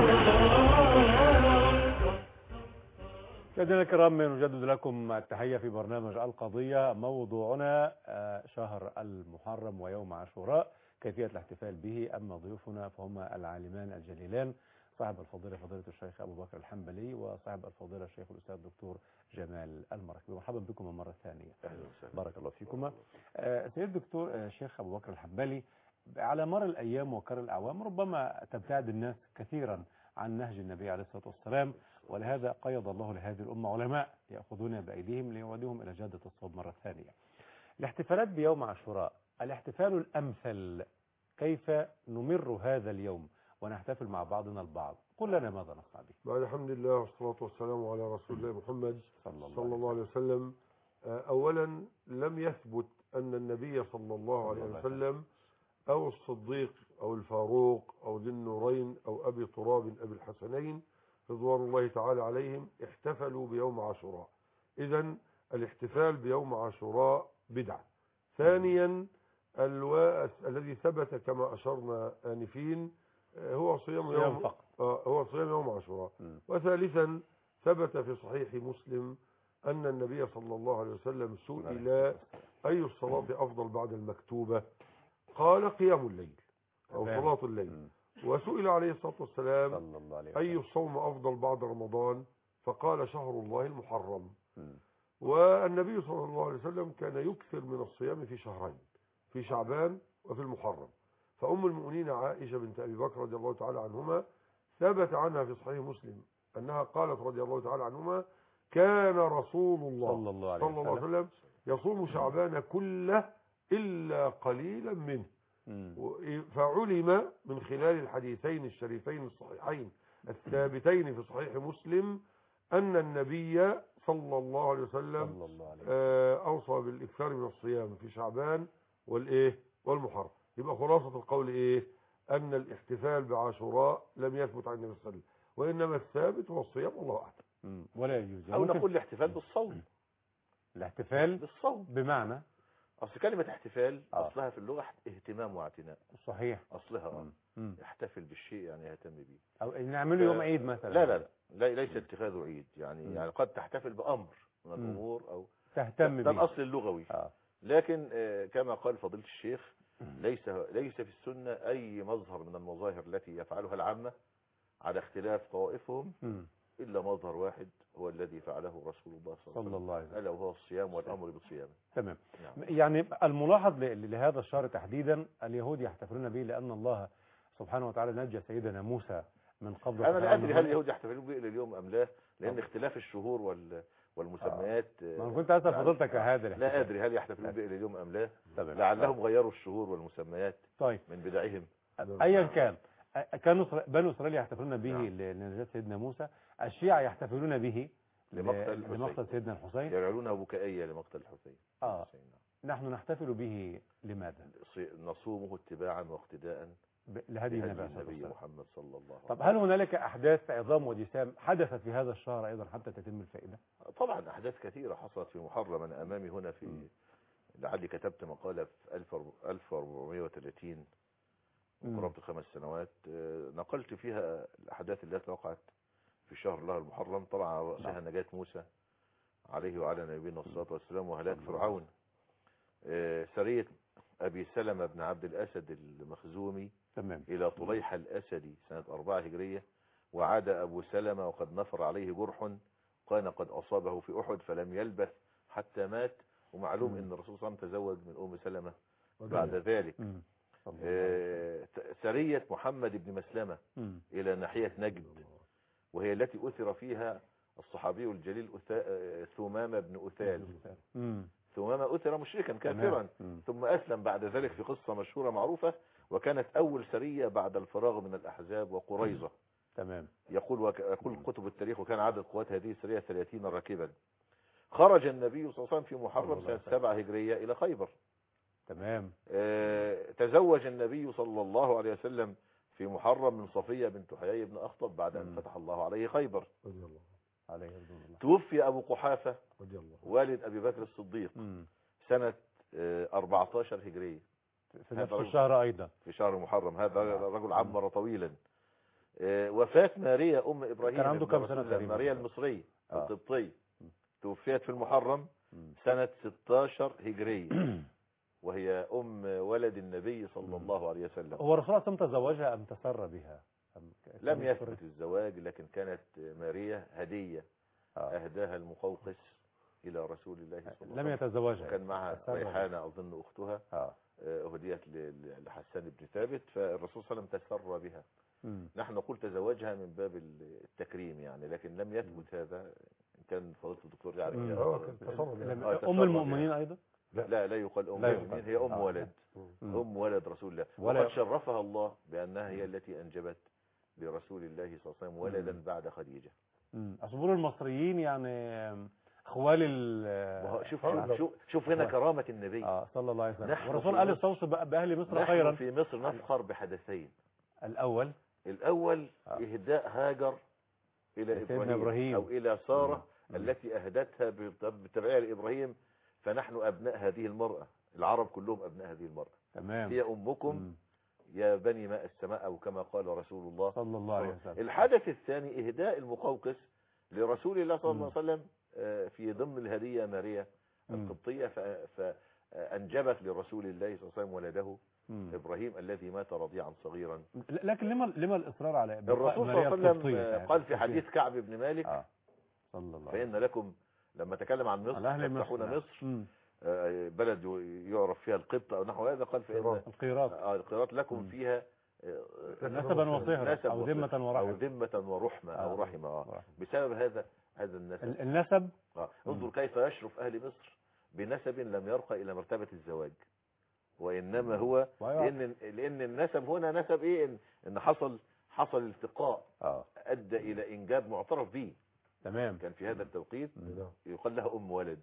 A: مشاهدينا الكرام، نجدد لكم التحية في برنامج القضية. موضوعنا شهر المحرم ويوم عاشوراء، كيفية الاحتفال به. أما ضيوفنا فهما العالمان الجليلان، صاحب الفضيلة فضيلة الشيخ أبو بكر الحنبلي، وصاحب الفضيلة الشيخ الأستاذ الدكتور جمال المراكبي. مرحبا بكم مرة ثانية. بارك الله فيكم. سيد الدكتور الشيخ أبو بكر الحنبلي، على مر الأيام وكر الأعوام ربما تبتعد الناس كثيرا عن نهج النبي عليه الصلاة والسلام، ولهذا قيض الله لهذه الأمة علماء يأخذون بأيديهم ليوديهم إلى جادة الصواب مرة ثانية. الاحتفالات بيوم عاشوراء، الاحتفال الأمثل، كيف نمر هذا اليوم ونحتفل مع بعضنا البعض؟ قل لنا ماذا نصنع به.
B: بعد الحمد لله والصلاة والسلام على رسول الله محمد صلى الله عليه وسلم. أولا، لم يثبت أن النبي صلى الله عليه وسلم أو الصديق أو الفاروق أو ذي النورين أو أبي تراب أبي الحسنين رضوان الله تعالى عليهم احتفلوا بيوم عاشوراء. إذن الاحتفال بيوم عاشوراء بدعة. ثانيا، الذي ثبت كما أشرنا آنفين هو صيام يوم عاشوراء. وثالثا، ثبت في صحيح مسلم أن النبي صلى الله عليه وسلم سئل أي الصلاة أفضل بعد المكتوبة؟ قال قيام الليل أو صلاة الليل. وسئل عليه الصلاة والسلام أي الصوم أفضل بعد رمضان؟ فقال شهر الله المحرم. والنبي صلى الله عليه وسلم كان يكثر من الصيام في شهرين، في شعبان وفي المحرم. فأم المؤمنين عائشة بنت أبي بكر رضي الله تعالى عنهما ثبت عنها في صحيح مسلم أنها قالت رضي الله تعالى عنهما كان رسول الله صلى الله عليه وسلم يصوم شعبان كله إلا قليلا منه. فعلم من خلال الحديثين الشريفين الصحيحين الثابتين في صحيح مسلم أن النبي صلى الله عليه وسلم أوصى بالإكثار من الصيام في شعبان والمحرم. يبقى خلاصة القول أن الاحتفال بعاشوراء لم يثبت عن النبي صلى الله عليه وسلم، وإنما الثابت هو الصيام، والله أعلم.
A: ولا يجوز
C: أو نقول الاحتفال بالصوم.
A: الاحتفال
C: بالصوم
A: بمعنى
C: أصل كلمة احتفال أصلها في اللغة اهتمام واعتناء.
A: صحيح.
C: أصلها يحتفل بالشيء يعني يهتم به،
A: أو نعمله يوم عيد مثلا.
C: لا ليس اتخاذه عيد يعني قد تحتفل بأمر من الأمور أو
A: تهتم به،
C: ده الأصل اللغوي. لكن كما قال فضيلة الشيخ ليس في السنة أي مظهر من المظاهر التي يفعلها العامة على اختلاف طوائفهم إلا مظهر واحد هو الذي فعله رسول الله صلى الله عليه وسلم، ألا وهو الصيام والأمر بالصيام.
A: تمام. يعني الملاحظ لهذا الشهر تحديدا، اليهود يحتفلون به لأن الله سبحانه وتعالى نجى سيدنا موسى من قبض.
C: أنا لا أدري هل اليهود يحتفلون به إلى اليوم أم لا، لأن اختلاف الشهور والمسميات.
A: ما كنت أسأل فضلتك هذا الاحتفال.
C: لا أدري هل يحتفلون به إلى اليوم أم لا، لعلهم غيروا الشهور والمسميات من بدعهم.
A: أيا كان، كانوا بنو إسرائيل يحتفلون به لنجاة سيدنا موسى، الشيعة يحتفلون به لمقتل سيدنا الحسين،
C: يجعلونه بكائية لمقتل الحسين.
A: نحن نحتفل به لماذا؟
C: نصومه اتباعا واقتداء
A: لهدي
C: النبي محمد صلى الله عليه وسلم.
A: طب هل هنالك أحداث عظام ودسام حدثت في هذا الشهر أيضا حتى تتم الفائدة؟
C: طبعا أحداث كثيرة حصلت في محرم. أنا أمامي هنا في لعلي كتبت مقالة في 1430 قرابة 5 سنوات، نقلت فيها الأحداث التي وقعت في شهر الله المحرم. طبعا على رأسها نجاة موسى عليه وعلى نبينا الصلاة والسلام، وهلاك فرعون، سرية أبي سلمة بن عبد الأسد المخزومي
A: تمام.
C: إلى طليحة الأسدي سنة 4 هجرية، وعاد أبو سلمة وقد نفر عليه جرح كان قد أصابه في أحد فلم يلبث حتى مات. ومعلوم أن الرسول صلى الله عليه وسلم تزوج من أم سلمة بعد ذلك. سرية محمد بن مسلمة إلى ناحية نجد، وهي التي أثر فيها الصحابي الجليل ثمامة بن أثال. ثمامة أثر مشركا كافرا ثم أسلم بعد ذلك في قصة مشهورة معروفة، وكانت أول سرية بعد الفراغ من الأحزاب وقريظة.
A: تمام.
C: يقول كتب التاريخ وكان عدد قوات هذه السرية 30 راكبا. خرج النبي صلى الله عليه وسلم في محرم سنة 7 هجرية إلى خيبر.
A: تمام.
C: تزوج النبي صلى الله عليه وسلم في محرم من صفية بنت حيي بن أخطب بعد أن فتح الله عليه خيبر. توفي أبو قحافة والد أبي بكر الصديق سنة 14 هجرية
A: في نفس الشهر أيضا
C: في شهر محرم. هذا رجل عمر طويلا. وفاة ماريا أم إبراهيم
A: كان عنده كم سنة تقريبا؟
C: ماريا المصري القبطي توفيت في المحرم سنة 16 هجرية وهي أم ولد النبي صلى الله عليه وسلم.
A: هو الرسول صلى الله عليه وسلم تزوجها أم تسر بها؟
C: لم يثبت الزواج، لكن كانت ماريا هدية أهداها المقوقس إلى رسول الله صلى الله عليه وسلم.
A: لم يتزوجها،
C: كان معها ريحانة أظن أختها أهديت لحسان بن ثابت، فالرسول صلى الله عليه وسلم تسر بها. نحن نقول تزوجها من باب التكريم يعني، لكن لم يثبت هذا. إن كان فضيلة الدكتور يعرف
A: أم المؤمنين أيضا؟
C: لا يقال أم المؤمنين، هي أم ولد أم ولد رسول الله، وقد شرفها الله بأنها هي التي أنجبت لرسول الله صلى الله عليه وسلم ولدا بعد خديجة.
A: أصبر المصريين يعني خوال
C: شوف هنا كرامة النبي
A: صلى الله عليه وسلم. والرسول قال استوصوا بأهل مصر خيرا.
C: نحن في مصر نفخر بحدثين.
A: الأول
C: إهداء هاجر إلى إبراهيم أو إلى سارة التي أهدتها بالتبعية لإبراهيم، فنحن أبناء هذه المرأة. العرب كلهم أبناء هذه المرأة.
A: تمام.
C: هي أمكم يا بني ماء السماء، أو كما قال رسول الله
A: صلى الله عليه وسلم.
C: الحدث الثاني إهداء المقوقس لرسول الله صلى الله عليه وسلم في ضمن الهدية ماريا القبطية، فأنجبت لرسول الله صلى الله عليه وسلم ولده إبراهيم الذي مات رضيعا صغيرا.
A: لكن لما الإصرار على
C: الرسول صلى الله عليه وسلم قال في حديث كعب بن مالك
A: صلى الله
C: فإن لكم، لما تكلم عن مصر تفتحون مصر بلد يعرف فيها القبط أو نحو هذا، قال فإن القيراط لكم فيها
A: نسبا وصهرا أو ذمة ورحمة
C: أو ذمة ورحمة أو رحمة بسبب هذا
A: النسب.
C: انظر كيف يشرف أهل مصر بنسب لم يرقى إلى مرتبة الزواج، وإنما هو لأن النسب هنا نسب إيه؟ إن حصل التقاء أدى إلى إنجاب معترف به.
A: تمام.
C: كان في هذا التوقيت يقال لها أم ولد.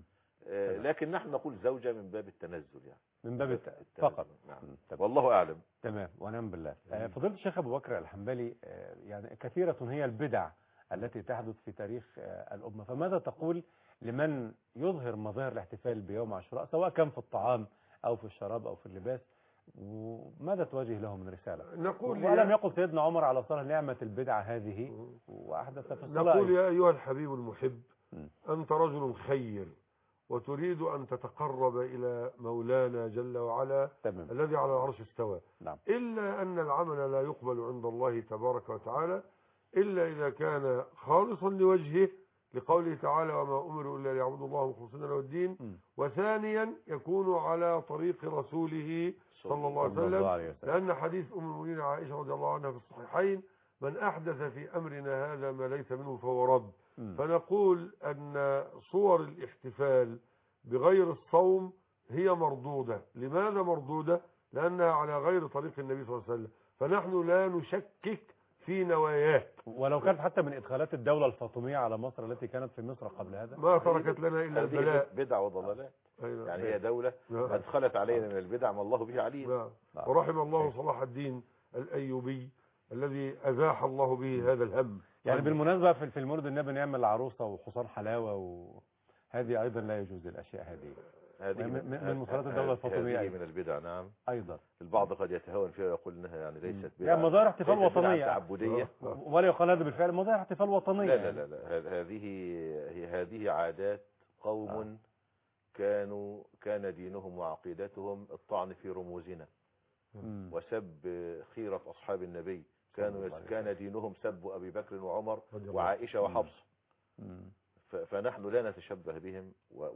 C: لكن نحن نقول زوجة من باب التنزل يعني،
A: من باب فقط.
C: والله أعلم.
A: تمام ونعم بالله. فضيلة الشيخ أبو بكر الحنبلي، يعني كثيرة هي البدع التي تحدث في تاريخ الأمة، فماذا تقول لمن يظهر مظاهر الاحتفال بيوم عاشوراء سواء كان في الطعام أو في الشراب أو في اللباس، وماذا توجه لهم من رسالة؟
B: نقول
A: ولم يقل سيدنا عمر على صالح نعمة البدعة هذه وأحدث في الصلاة.
B: نقول يا أيها الحبيب المحب أنت رجل خير وتريد أن تتقرب إلى مولانا جل وعلا الذي على العرش استوى. إلا أن العمل لا يقبل عند الله تبارك وتعالى إلا إذا كان خالصا لوجهه، لقوله تعالى وما أمروا إلا ليعبدوا الله مخلصين له الدين. وثانيا يكون على طريق رسوله صلى الله عليه وسلم، لأن حديث أم المؤمنين عائشة رضي الله عنها في الصحيحين من أحدث في أمرنا هذا ما ليس منه فهو رد. فنقول أن صور الاحتفال بغير الصوم هي مردودة. لماذا مردودة؟ لأنها على غير طريق النبي صلى الله عليه وسلم، فنحن لا نشكك في نواياه.
A: ولو كانت حتى من إدخالات الدولة الفاطمية على مصر التي كانت في مصر قبل هذا،
B: ما تركت لنا إلا البلاء.
C: بدع وضلالات. يعني هي دولة أدخلت علينا من البدع ما الله به عليم.
B: ورحم الله صلاح الدين الأيوبي الذي أزاح الله به هذا الهم.
A: يعني بالمناسبة في المولد النبي نعمل العروسة وحصان حلاوة، وهذه أيضا لا يجوز الأشياء هذه من مصالات الدولة الفاطمية.
C: هذه من البدع. نعم
A: أيضا
C: البعض قد يتهاون فيها ويقول إنها يعني ليست بدعة،
A: يعني مظاهر احتفال وطنية
C: تعبدية،
A: ولا يقال هذا بالفعل مظاهر احتفال وطنية.
C: لا هذه عادات قوم كان دينهم وعقيدتهم الطعن في رموزنا. وسب خيرة أصحاب النبي، كان دينهم سب أبي بكر وعمر وعائشة وحفصة. فنحن لا نتشبه بهم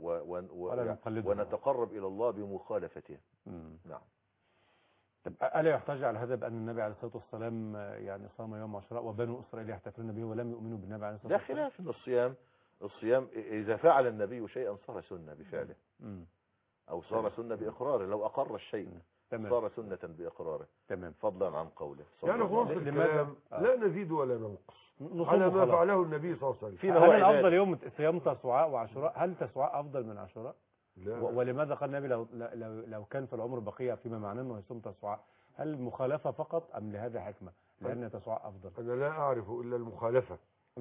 C: ونتقرب إلى الله بمخالفتهم. نعم.
A: طب ألا يحتج على هذا بأن النبي عليه الصلاة والسلام يعني صام يوم عاشوراء وبنو إسرائيل يحتفلون به ولم يؤمنوا بالنبي عليه الصلاة والسلام؟
C: لا خلاف ان الصيام إذا فعل النبي شيئا صار سنة بفعله أو صار سنة بإقراره. لو أقر الشيء صار سنة بإقراره.
A: تمام.
C: فضلا عن قوله.
B: يعني خلاص الكلام لا نزيد ولا ننقص على ما فعله النبي صلى الله عليه وسلم.
A: هل الأفضل يوم صيام تسوعاء وعاشوراء؟ هل تسوعاء أفضل من عاشوراء؟
B: لا.
A: ولماذا قال النبي لو كان في العمر بقية فيما معناه أنه يصوم تسوعاء؟ هل مخالفة فقط أم لهذا حكمة لأن تسوعاء أفضل؟
B: أنا لا أعرف إلا المخالفة.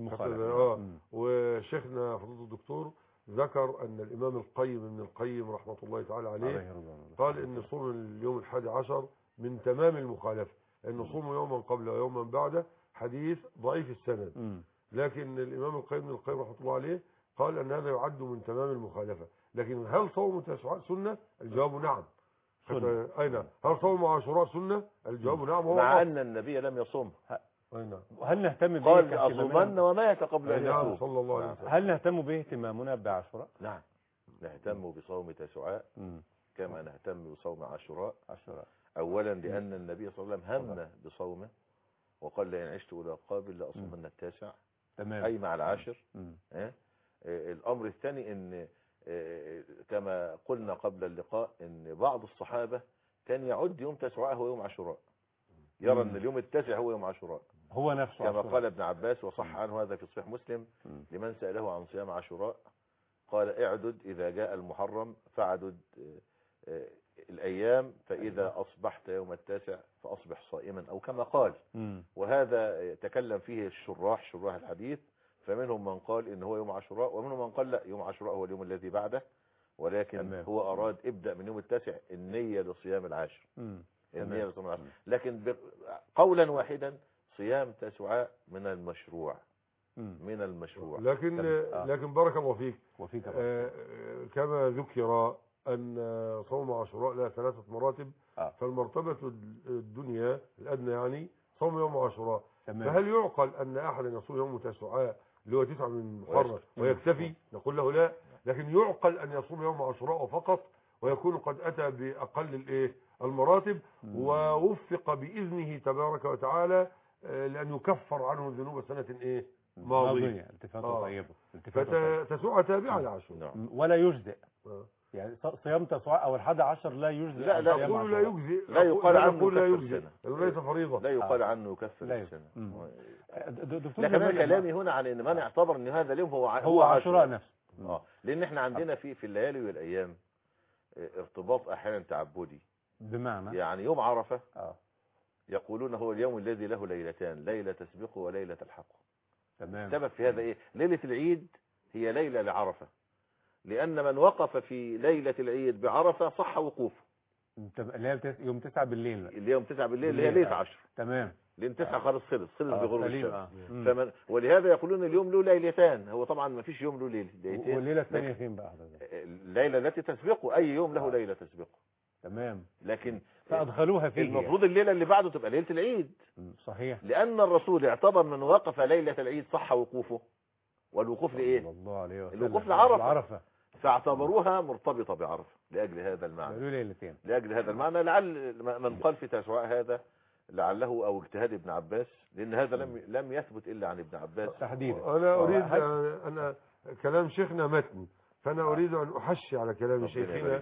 B: وشيخنا فضيلة الدكتور ذكر أن الإمام القيم ابن القيم رحمة الله تعالى عليه قال إن صوم اليوم 11 من تمام المخالفة، أن صوم يوما قبل ويوما بعده حديث ضعيف السند. لكن الإمام القيم ابن القيم رحمة الله عليه قال أن هذا يعد من تمام المخالفة. لكن هل صوم تسوعاء سنة؟ الجواب نعم. أين؟ هل صوم عاشوراء سنة؟ الجواب نعم. هو
C: مع أن النبي لم يصوم.
A: وهل نهتم به؟
C: قال أصومن وما يتقبل أن يصوم
B: صلى الله عليه وسلم.
A: هل نهتم به اهتمامنا بعاشوراء؟
C: نعم، نهتم بصوم تسوعاء كما نهتم بصوم عاشوراء. أولا لأن النبي صلى الله عليه وسلم هم بصومه وقال لئن عشت إلى قابل لأصومن التاسع.
A: تمام.
C: أي مع العاشر. الأمر الثاني أن كما قلنا قبل اللقاء أن بعض الصحابة كان يعد يوم تسوعاء هو يوم عاشوراء، يرى أن اليوم التاسع هو يوم عاشوراء
A: هو نفسه
C: كما قال ابن عباس وصح عنه هذا في صحيح مسلم لمن سأله عن صيام عاشوراء قال اعدد إذا جاء المحرم فاعدد الأيام فإذا أصبحت يوم التاسع فأصبح صائما أو كما قال. وهذا تكلم فيه شراح الحديث، فمنهم من قال إن هو يوم عاشوراء ومنهم من قال لا يوم عاشوراء هو اليوم الذي بعده، ولكن هو أراد ابدأ من يوم التاسع النية لصيام العاشر. النية لصيام العاشر. لكن قولا واحدا صيام تسوعاء من المشروع. من المشروع.
B: لكن بارك الله فيك
A: وفيك
B: كما ذكر أن صوم عاشوراء لها 3 مراتب. فالمرتبة الدنيا الأدنى يعني صوم يوم عاشوراء. فهل يعقل أن أحدا يصوم يوم تسوعاء اللي هو 9 من محرم ويكتفي؟ نقول له لا. لكن يعقل أن يصوم يوم عاشوراء فقط ويكون قد أتى بأقل المراتب ووفق بإذنه تبارك وتعالى لأن يكفر عنه ذنوب سنة ماضية.
A: التفاتة طيبة.
B: فتسوعاء تابعة لعاشوراء
A: ولا يجزئ. يعني صيام تسوعاء أو 11 لا يجزئ.
B: لا يقول لا يجزئ.
C: لا يقال عنه
B: لا يجزئ. ليس فريضة.
C: لا يقال عنه يكفر السنة. لكن أنا كلامي هنا عن ان من اعتبر ان هذا اليوم هو
A: عاشوراء نفسه.
C: لان احنا عندنا في الليالي والايام ارتباط احيانا تعبدي.
A: بمعنى
C: يعني يوم عرفة يقولون هو اليوم الذي له ليلتان، ليلة تسبقه وليلة تلحقه.
A: تمام.
C: السبب في هذا ايه؟ ليلة العيد هي ليلة لعرفة، لان من وقف في ليلة العيد بعرفة صح وقوفه.
A: اللي هي يوم 9 بالليل.
C: اللي يوم 9 بالليل اللي هي ليلة 10.
A: تمام.
C: لان 9 خلص بغروب الشمس. ولهذا يقولون اليوم له ليلتان. هو طبعا ما فيش يوم له ليلتين.
A: والليله الثانيه فين بقى؟
C: الليله التي تسبقه اي يوم له ليله تسبقه.
A: تمام.
C: لكن
A: فادخلوها فيه.
C: المفروض الليله اللي بعده تبقى ليله العيد.
A: صحيح.
C: لان الرسول اعتبر من وقف ليله العيد صح وقوفه. والوقوف لايه؟
A: الله عليه وسلم.
C: الوقوف لعرفه. فاعتبروها مرتبطه بعرفه لاجل هذا المعنى.
A: ليلتين.
C: لاجل هذا المعنى. لعل من قال في تسوعاء هذا لعله او اجتهاد ابن عباس، لان هذا لم يثبت الا عن ابن عباس
A: تحديدا.
B: انا اريد انا كلام شيخنا متن، فانا اريد ان احشي على كلام شيخنا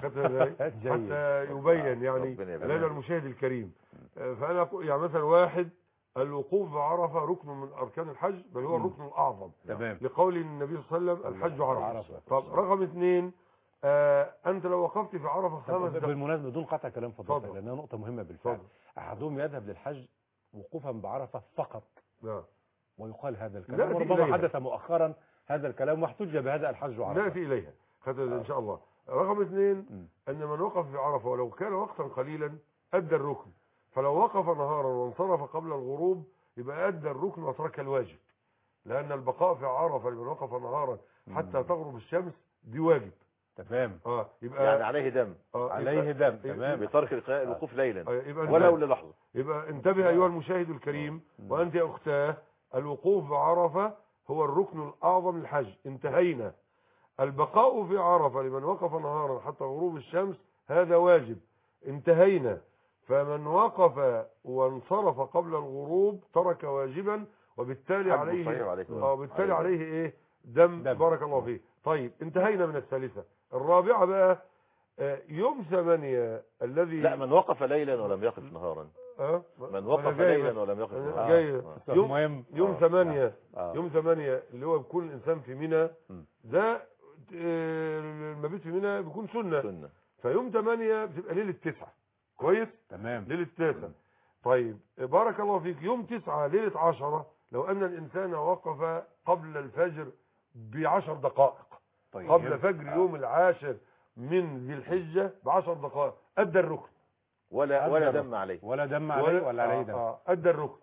B: حتى يبين يعني لدى المشاهد الكريم. فانا يعني مثلا واحد الوقوف بعرفه ركن من اركان الحج، بل هو الركن الاعظم.
A: تمام.
B: لقول النبي صلى الله عليه وسلم الحج عرفه. طب رقم 2 انت لو وقفت في عرفه 5 دقائق.
A: بالمناسبه بدون قطع كلام فضيلتك لانها نقطه مهمه بالفعل. احدهم يذهب للحج وقوفا بعرفه فقط. ويقال هذا الكلام وربما حدث مؤخرا هذا الكلام واحتج بهذا الحج عرفه.
B: ناتي اليها ان شاء الله. رقم 2 ان من وقف في عرفه ولو كان وقتا قليلا ادى الركن، فلو وقف نهارا وانصرف قبل الغروب يبقى ادى الركن وترك الواجب، لان البقاء في عرفه لمن وقف نهارا حتى تغرب الشمس دي واجب.
A: تمام.
B: يبقى
C: يعني عليه دم.
A: عليه دم. تمام.
C: بترك الوقوف ليلا
B: يبقى
C: ولو للحظة.
B: يبقى انتبه أيها المشاهد الكريم وأنت يا أختاه، الوقوف بعرفة هو الركن الأعظم للحج. انتهينا. البقاء في عرفة لمن وقف نهارا حتى غروب الشمس هذا واجب. انتهينا. فمن وقف وانصرف قبل الغروب ترك واجبا، وبالتالي عليه ايه؟ دم. بارك الله فيه. طيب انتهينا من الثالثة. الرابعة بقى يوم 8 الذي
C: لا، من وقف ليلا ولم يقف نهارا. من وقف ليلا ولم يقف نهارا.
B: يوم 8 يوم 8 اللي هو بيكون الانسان في منى، ده المبيت في منى بيكون سنة. فيوم 8 بتبقى ليلة 9. كويس.
A: تمام.
B: ليلة 9. طيب بارك الله فيك. يوم 9 ليلة 10 لو ان الانسان وقف قبل الفجر ب10 دقائق. طيب. قبل فجر يوم العاشر من ذي الحجة ب10 دقائق ادى الركن.
C: ولا دم عليه.
A: ولا دم عليه ولا عليه دم.
B: ادى الركن.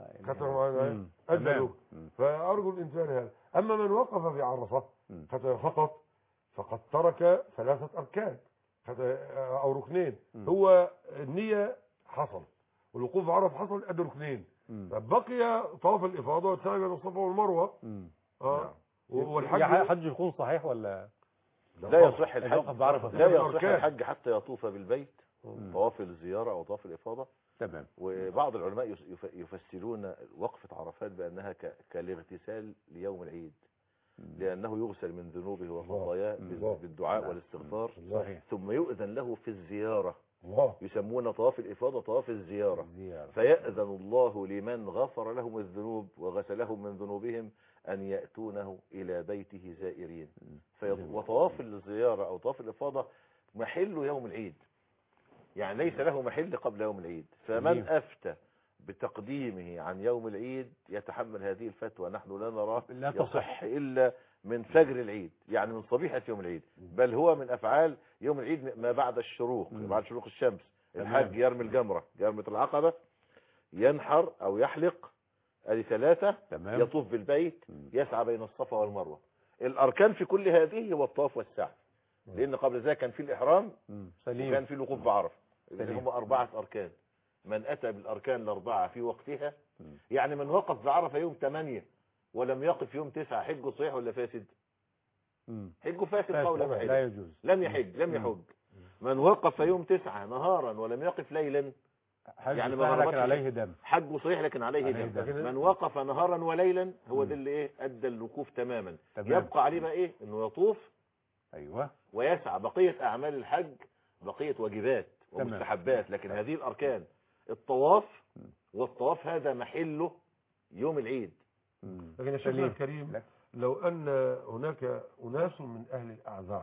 B: ادى الركن. فارجو الانسان هذا. اما من وقف في عرفة فقد ترك 3 أركان أو ركنين. هو النية حصل والوقوف في عرفة حصل، أدى ركنين. بقي طواف الإفاضة والسعي بين الصفا والمروة.
A: والحج حج يكون صحيح ولا
C: لا يصح الحج؟ لا يصح الحج حتى يطوف بالبيت طواف الزيارة أو طواف الإفاضة.
A: تمام.
C: وبعض العلماء يفسرون وقفة عرفات بأنها كالاغتسال ليوم العيد، لأنه يغسل من ذنوبه وخطاياه بالدعاء والاستغفار. ثم يؤذن له في الزيارة. يسمون طواف الإفاضة طواف الزيارة. فيأذن الله لمن غفر لهم الذنوب وغسلهم من ذنوبهم أن يأتونه إلى بيته زائرين. وطواف الزيارة أو طواف الإفاضة محل يوم العيد، يعني ليس له محل قبل يوم العيد. فمن أفتى بتقديمه عن يوم العيد يتحمل هذه الفتوى. نحن لا نراه يصح إلا من فجر العيد، يعني من صبيحة يوم العيد، بل هو من أفعال يوم العيد ما بعد الشروق. بعد شروق الشمس الحاج يرمي الجمرة، جمرة العقبة، ينحر أو يحلق، هذه 3. يطوف بالبيت، يسعى بين الصفا والمروة. الأركان في كل هذه هو الطواف والسعي، لأن قبل ذلك كان في الإحرام وكان في الوقوف بعرفة. إذن هم 4 أركان. من أتى بالأركان ال4 في وقتها، يعني من وقف بعرفة يوم 8 ولم يقف يوم 9 حجه صحيح ولا فاسد؟ حجه فاسد قولا واحدا،
A: لا يجوز،
C: لم يحج. من وقف يوم 9 نهارا ولم يقف ليلا، يعني ما
A: لكن عليه دم.
C: حجه صحيح لكن عليه دم. من وقف نهارا وليلا هو ده اللي ايه؟ ادى الوقوف تماما. يبقى عليه بقى ايه؟ انه يطوف ويسعى. بقية اعمال الحج بقية واجبات ومستحبات، لكن هذه الاركان الطواف، والطواف هذا محله يوم العيد.
B: لكن يا شيخنا الكريم، لو ان هناك اناس من اهل الاعذار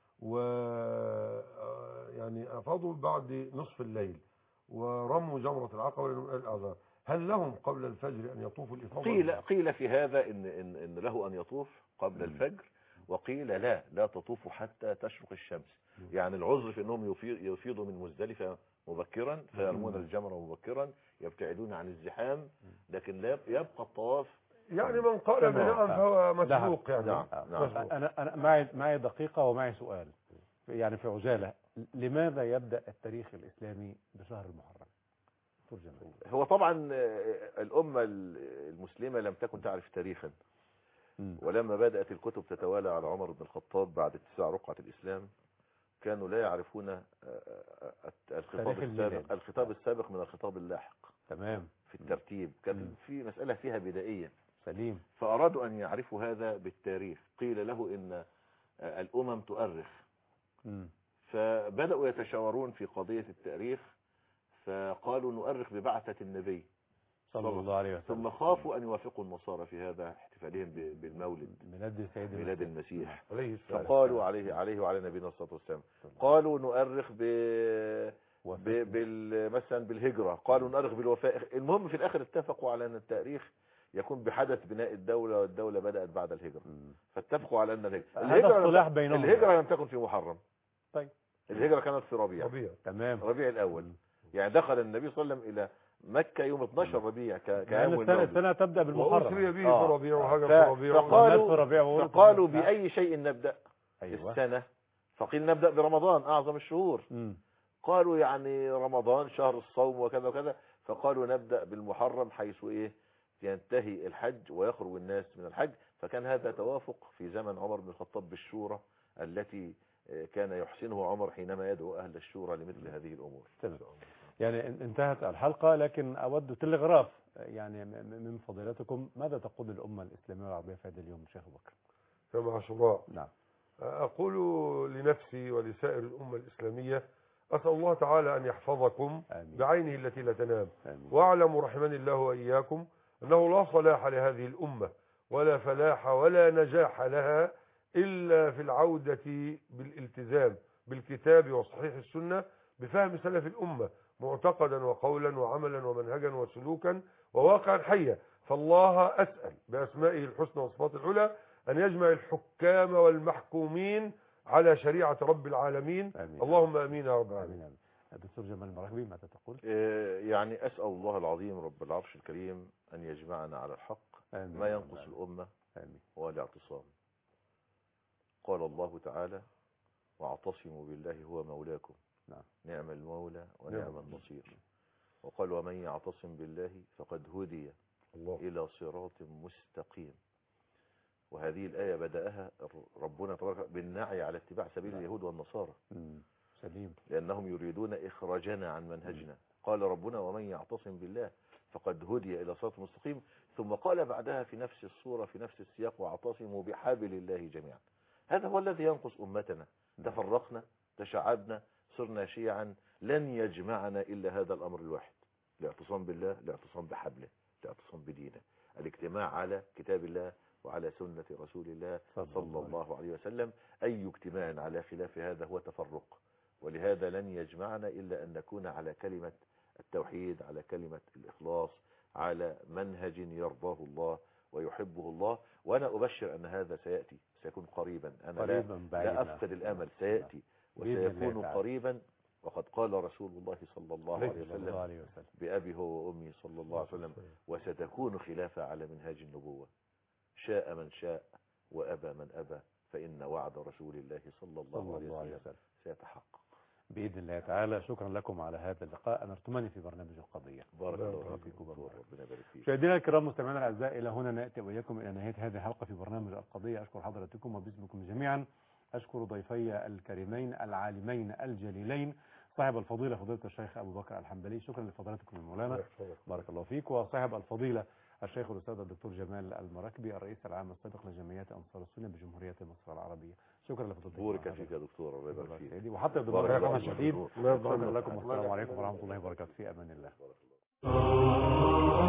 B: يعني افاضوا بعد نصف الليل ورموا جمرة العقبة من اهل الاعذار، هل لهم قبل الفجر ان يطوفوا الافاضة؟
C: قيل في هذا ان له ان يطوف قبل الفجر، وقيل لا تطوف حتى تشرق الشمس. يعني العذر في انهم يفيضوا من مزدلفة مبكرا فيرمون الجمرة مبكرا، يبتعدون عن الزحام، لكن لا يبقى الطواف.
B: يعني من قال بناء فهو مسبوق. يعني
C: نعم.
A: انا معي دقيقة ومعي سؤال، يعني في عجالة. لماذا يبدأ التاريخ الإسلامي بشهر المحرم؟
C: هو طبعا الأمة المسلمة لم تكن تعرف تاريخا، ولما بدأت الكتب تتوالى على عمر بن الخطاب بعد اتساع رقعة الإسلام كانوا لا يعرفون الخطاب السابق من الخطاب اللاحق.
A: تمام.
C: في الترتيب كان في مسألة فيها بدائية.
A: سليم.
C: فأرادوا أن يعرفوا هذا بالتاريخ. قيل له إن الأمم تؤرخ، فبدأوا يتشاورون في قضية التاريخ، فقالوا نؤرخ ببعثة النبي
A: صلى الله عليه وسلم.
C: ثم خافوا أن يوافقوا النصارى في هذا احتفالهم بالمولد، ميلاد المسيح. فقالوا عليه وعلى نبينا الصلاة والسلام، قالوا نؤرخ مثلا بالهجرة، قالوا نؤرخ بالوفاء. المهم في الآخر اتفقوا على أن التاريخ يكون بحدث بناء الدولة، والدولة بدأت بعد الهجرة. فاتفقوا على أن الهجرة لم تكن في محرم.
A: طيب
C: الهجرة كانت في ربيع.
A: تمام.
C: ربيع الأول. يعني دخل النبي صلى الله عليه وسلم إلى مكة يوم 12 ربيع كعام
A: السنة تبدأ بالمحرم.
B: وأسري به في ربيع وهجر في ربيع.
C: فقالوا بأي شيء نبدأ؟ السنة. فقيل نبدأ برمضان أعظم الشهور.
A: مم.
C: قالوا يعني رمضان شهر الصوم وكذا وكذا، فقالوا نبدأ بالمحرم حيث إيه ينتهي الحج ويخرج الناس من الحج. فكان هذا توافق في زمن عمر بن الخطاب بالشورى التي كان يحسنه عمر حينما يدعو أهل الشورى لمثل هذه الأمور.
A: تمام. يعني انتهت الحلقة، لكن أود تلغراف يعني من فضيلتكم، ماذا تقول للأمة الإسلامية والعربية في هذا اليوم شيخ بكر؟
B: يوم عاشوراء.
A: نعم.
B: أقول لنفسي ولسائر الأمة الإسلامية أسأل الله تعالى أن يحفظكم
A: آمين.
B: بعينه التي لا تنام.
A: آمين.
B: واعلموا رحمني الله وإياكم أنه لا صلاح لهذه الأمة ولا فلاح ولا نجاح لها إلا في العودة بالالتزام بالكتاب وصحيح السنة بفهم سلف الأمة معتقدا وقولا وعملا ومنهجا وسلوكا وواقعا حيا. فالله أسأل بأسمائه الحسنى وصفاته العلى أن يجمع الحكام والمحكومين على شريعة رب العالمين.
A: آمين.
B: اللهم أمين يا رب العالمين.
A: آمين. الدكتور جمال المراكبي ماذا تقول؟
C: يعني أسأل الله العظيم رب العرش الكريم أن يجمعنا على الحق
A: آمين.
C: ما ينقص الأمة
A: آمين.
C: والاعتصام. قال الله تعالى واعتصموا بالله هو مولاكم
A: نعم.
C: نعم المولى ونعم النصير. وقال ومن يعتصم بالله فقد هدي
B: الله.
C: إلى صراط مستقيم. وهذه الآية بدأها ربنا تبارك بالنعي على اتباع سبيل اليهود والنصارى
A: سليم،
C: لأنهم يريدون إخراجنا عن منهجنا. قال ربنا ومن يعتصم بالله فقد هدي إلى صراط مستقيم. ثم قال بعدها في نفس الصورة في نفس السياق واعتصموا بحبل الله جميعا. هذا هو الذي ينقص أمتنا. تفرقنا تشعبنا صرنا شيعا، لن يجمعنا إلا هذا الأمر الواحد: الاعتصام بالله، الاعتصام بحبله، الاعتصام بدينه، الاجتماع على كتاب الله وعلى سنة رسول الله صلى الله عليه وسلم. أي اجتماع على خلاف هذا هو تفرق. ولهذا لن يجمعنا إلا أن نكون على كلمة التوحيد، على كلمة الإخلاص، على منهج يرضاه الله ويحبه الله. وأنا أبشر أن هذا سيأتي، سيكون قريبا. أنا لا أفقد الأمل، سيأتي وسيكون قريبا. وقد قال رسول الله صلى الله عليه وسلم بأبي هو وأمي صلى الله عليه وسلم وستكون خلافة على منهاج النبوة. شاء من شاء وأبى من أبى، فإن وعد رسول الله صلى الله عليه وسلم سيتحقق
A: بإذن الله تعالى. شكرا لكم على هذا اللقاء، أنرتمني في برنامج القضية.
C: بارك الله فيكم. ربنا يبارك فيك.
A: مشاهدينا الكرام مستمعينا الأعزاء، إلى هنا نأتي وإياكم إلى نهاية هذه الحلقة في برنامج القضية. أشكر حضراتكم وباسمكم جميعا. أشكر ضيفي الكريمين العالمين الجليلين، صاحب الفضيلة فضيلة الشيخ أبو بكر الحنبلي، شكرا لفضيلتكم يا مولانا، بارك الله فيك. وصاحب الفضيلة الشيخ الأستاذ الدكتور جمال المراكبي، الرئيس العام السابق لجمعيات أنصار السنة بجمهورية مصر العربية، شكرا لفضيلتكم.
C: بارك فيك يا دكتور، الله يبارك فيك.
A: وحتى بالبركة الشديد، شكرا لكم والسلام عليكم ورحمة الله وبركاته. في أمان الله.